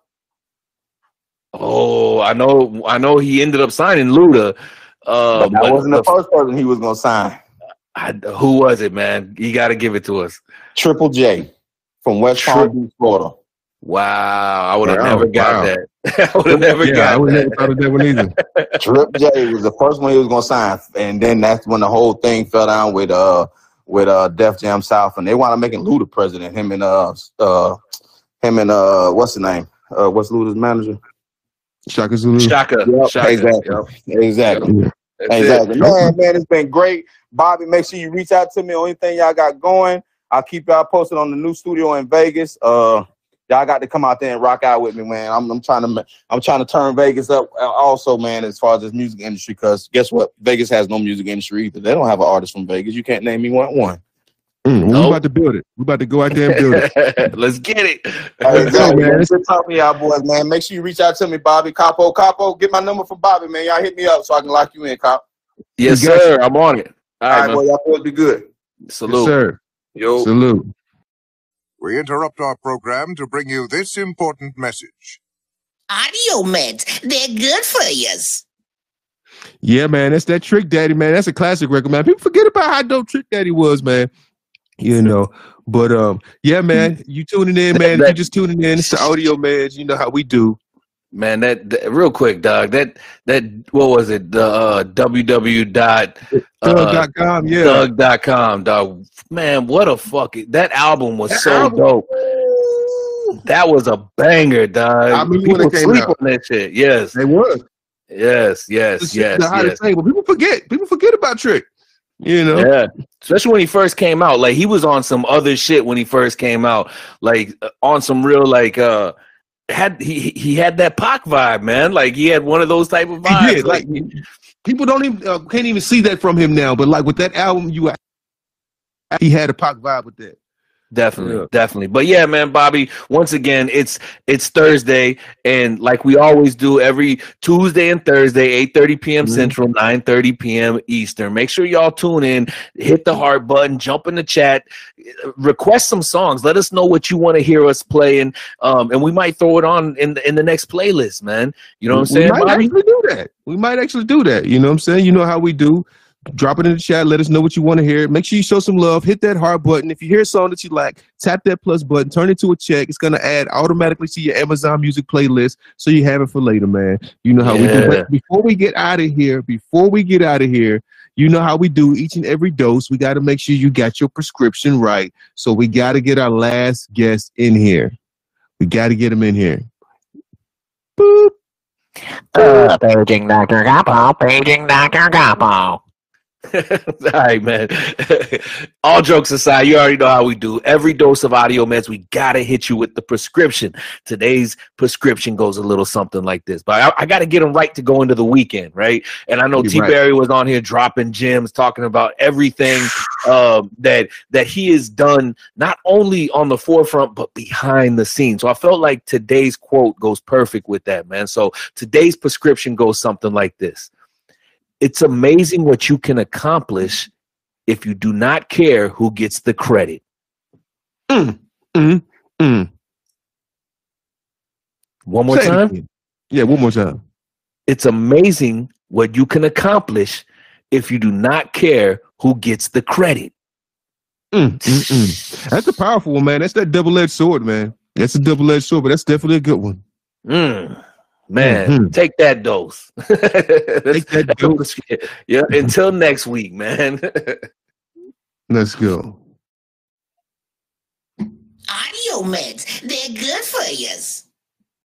Oh, I know he ended up signing Luda. But that wasn't the first person he was going to sign. Who was it, man? You got to give it to us. Triple J from West Palm Beach, Florida. Wow, I would have never got that. I would have never got I would never thought of that one either. Trip J was the first one he was going to sign, and then that's when the whole thing fell down with Def Jam South, and they wound up making Luda president. Him and what's his name? What's Luda's manager? Shaka Zulu. Shaka. Yep, Shaka. Exactly. Man, it's been great. Bobby, make sure you reach out to me on anything y'all got going. I'll keep y'all posted on the new studio in Vegas. Y'all got to come out there and rock out with me, man. I'm trying to turn Vegas up also, man, as far as this music industry, because guess what? Vegas has no music industry either. They don't have an artist from Vegas. You can't name me one. We're about to build it. We're about to go out there and build it. Let's get it. Exactly, man. Good talking to y'all boys, man. Make sure you reach out to me, Bobby. Capo, get my number from Bobby, man. Y'all hit me up so I can lock you in, Cop. Yes, sir. I'm on it. All right, boy. Y'all boys be good. Salute. Yes, sir. Yo. Salute. We interrupt our program to bring you this important message. Audio meds, they're good for yous. Yeah, man. That's that Trick Daddy, man. That's a classic record, man. People forget about how dope Trick Daddy was, man. You know. But yeah, man. You tuning in, man. If you just tuning in, it's the Audio Meds. You know how we do. Man, that real quick, dog. That what was it? The Thug.com, yeah. Thug.com, dog. Man, what a that album was dope. That was a banger, dog. I mean, people sleep on that shit. Yes, they would. Yes. But people forget about Trick. You know, yeah. Especially when he first came out, like he was on some other shit when he first came out, like on some real like he had that Pac vibe, man. Like he had one of those type of vibes. He did. Like people don't even can't even see that from him now. But like with that album, he had a Pac vibe with that. Definitely. But yeah, man, Bobby, once again, it's Thursday, and like we always do every Tuesday and Thursday, 8:30 p.m. Central, 9:30 p.m. Eastern. Make sure y'all tune in, hit the heart button, jump in the chat, request some songs. Let us know what you want to hear us playing, and we might throw it on in the next playlist, man. You know what I'm saying? We might actually do that. You know what I'm saying? You know how we do. Drop it in the chat. Let us know what you want to hear. Make sure you show some love. Hit that heart button. If you hear a song that you like, tap that plus button. Turn it to a check. It's going to add automatically to your Amazon Music playlist so you have it for later, man. You know how we do. But before we get out of here, you know how we do each and every dose. We got to make sure you got your prescription right. So we got to get our last guest in here. We got to get him in here. Boop. Paging Dr. Capo. All right, man. All jokes aside, you already know how we do. Every dose of Audio Meds, we gotta hit you with the prescription. Today's prescription goes a little something like this, but I gotta get them right to go into the weekend, right? And I know T. Barry was on here dropping gems, talking about everything that he has done, not only on the forefront but behind the scenes. So I felt like today's quote goes perfect with that, man. So today's prescription goes something like this. It's amazing what you can accomplish if you do not care who gets the credit. One more time? Yeah, one more time. It's amazing what you can accomplish if you do not care who gets the credit. That's a powerful one, man. That's that double-edged sword, man. That's a double-edged sword, but that's definitely a good one. Man, take that dose. Take that dose. Yeah, until next week, man. Let's go. Audio meds, they're good for you.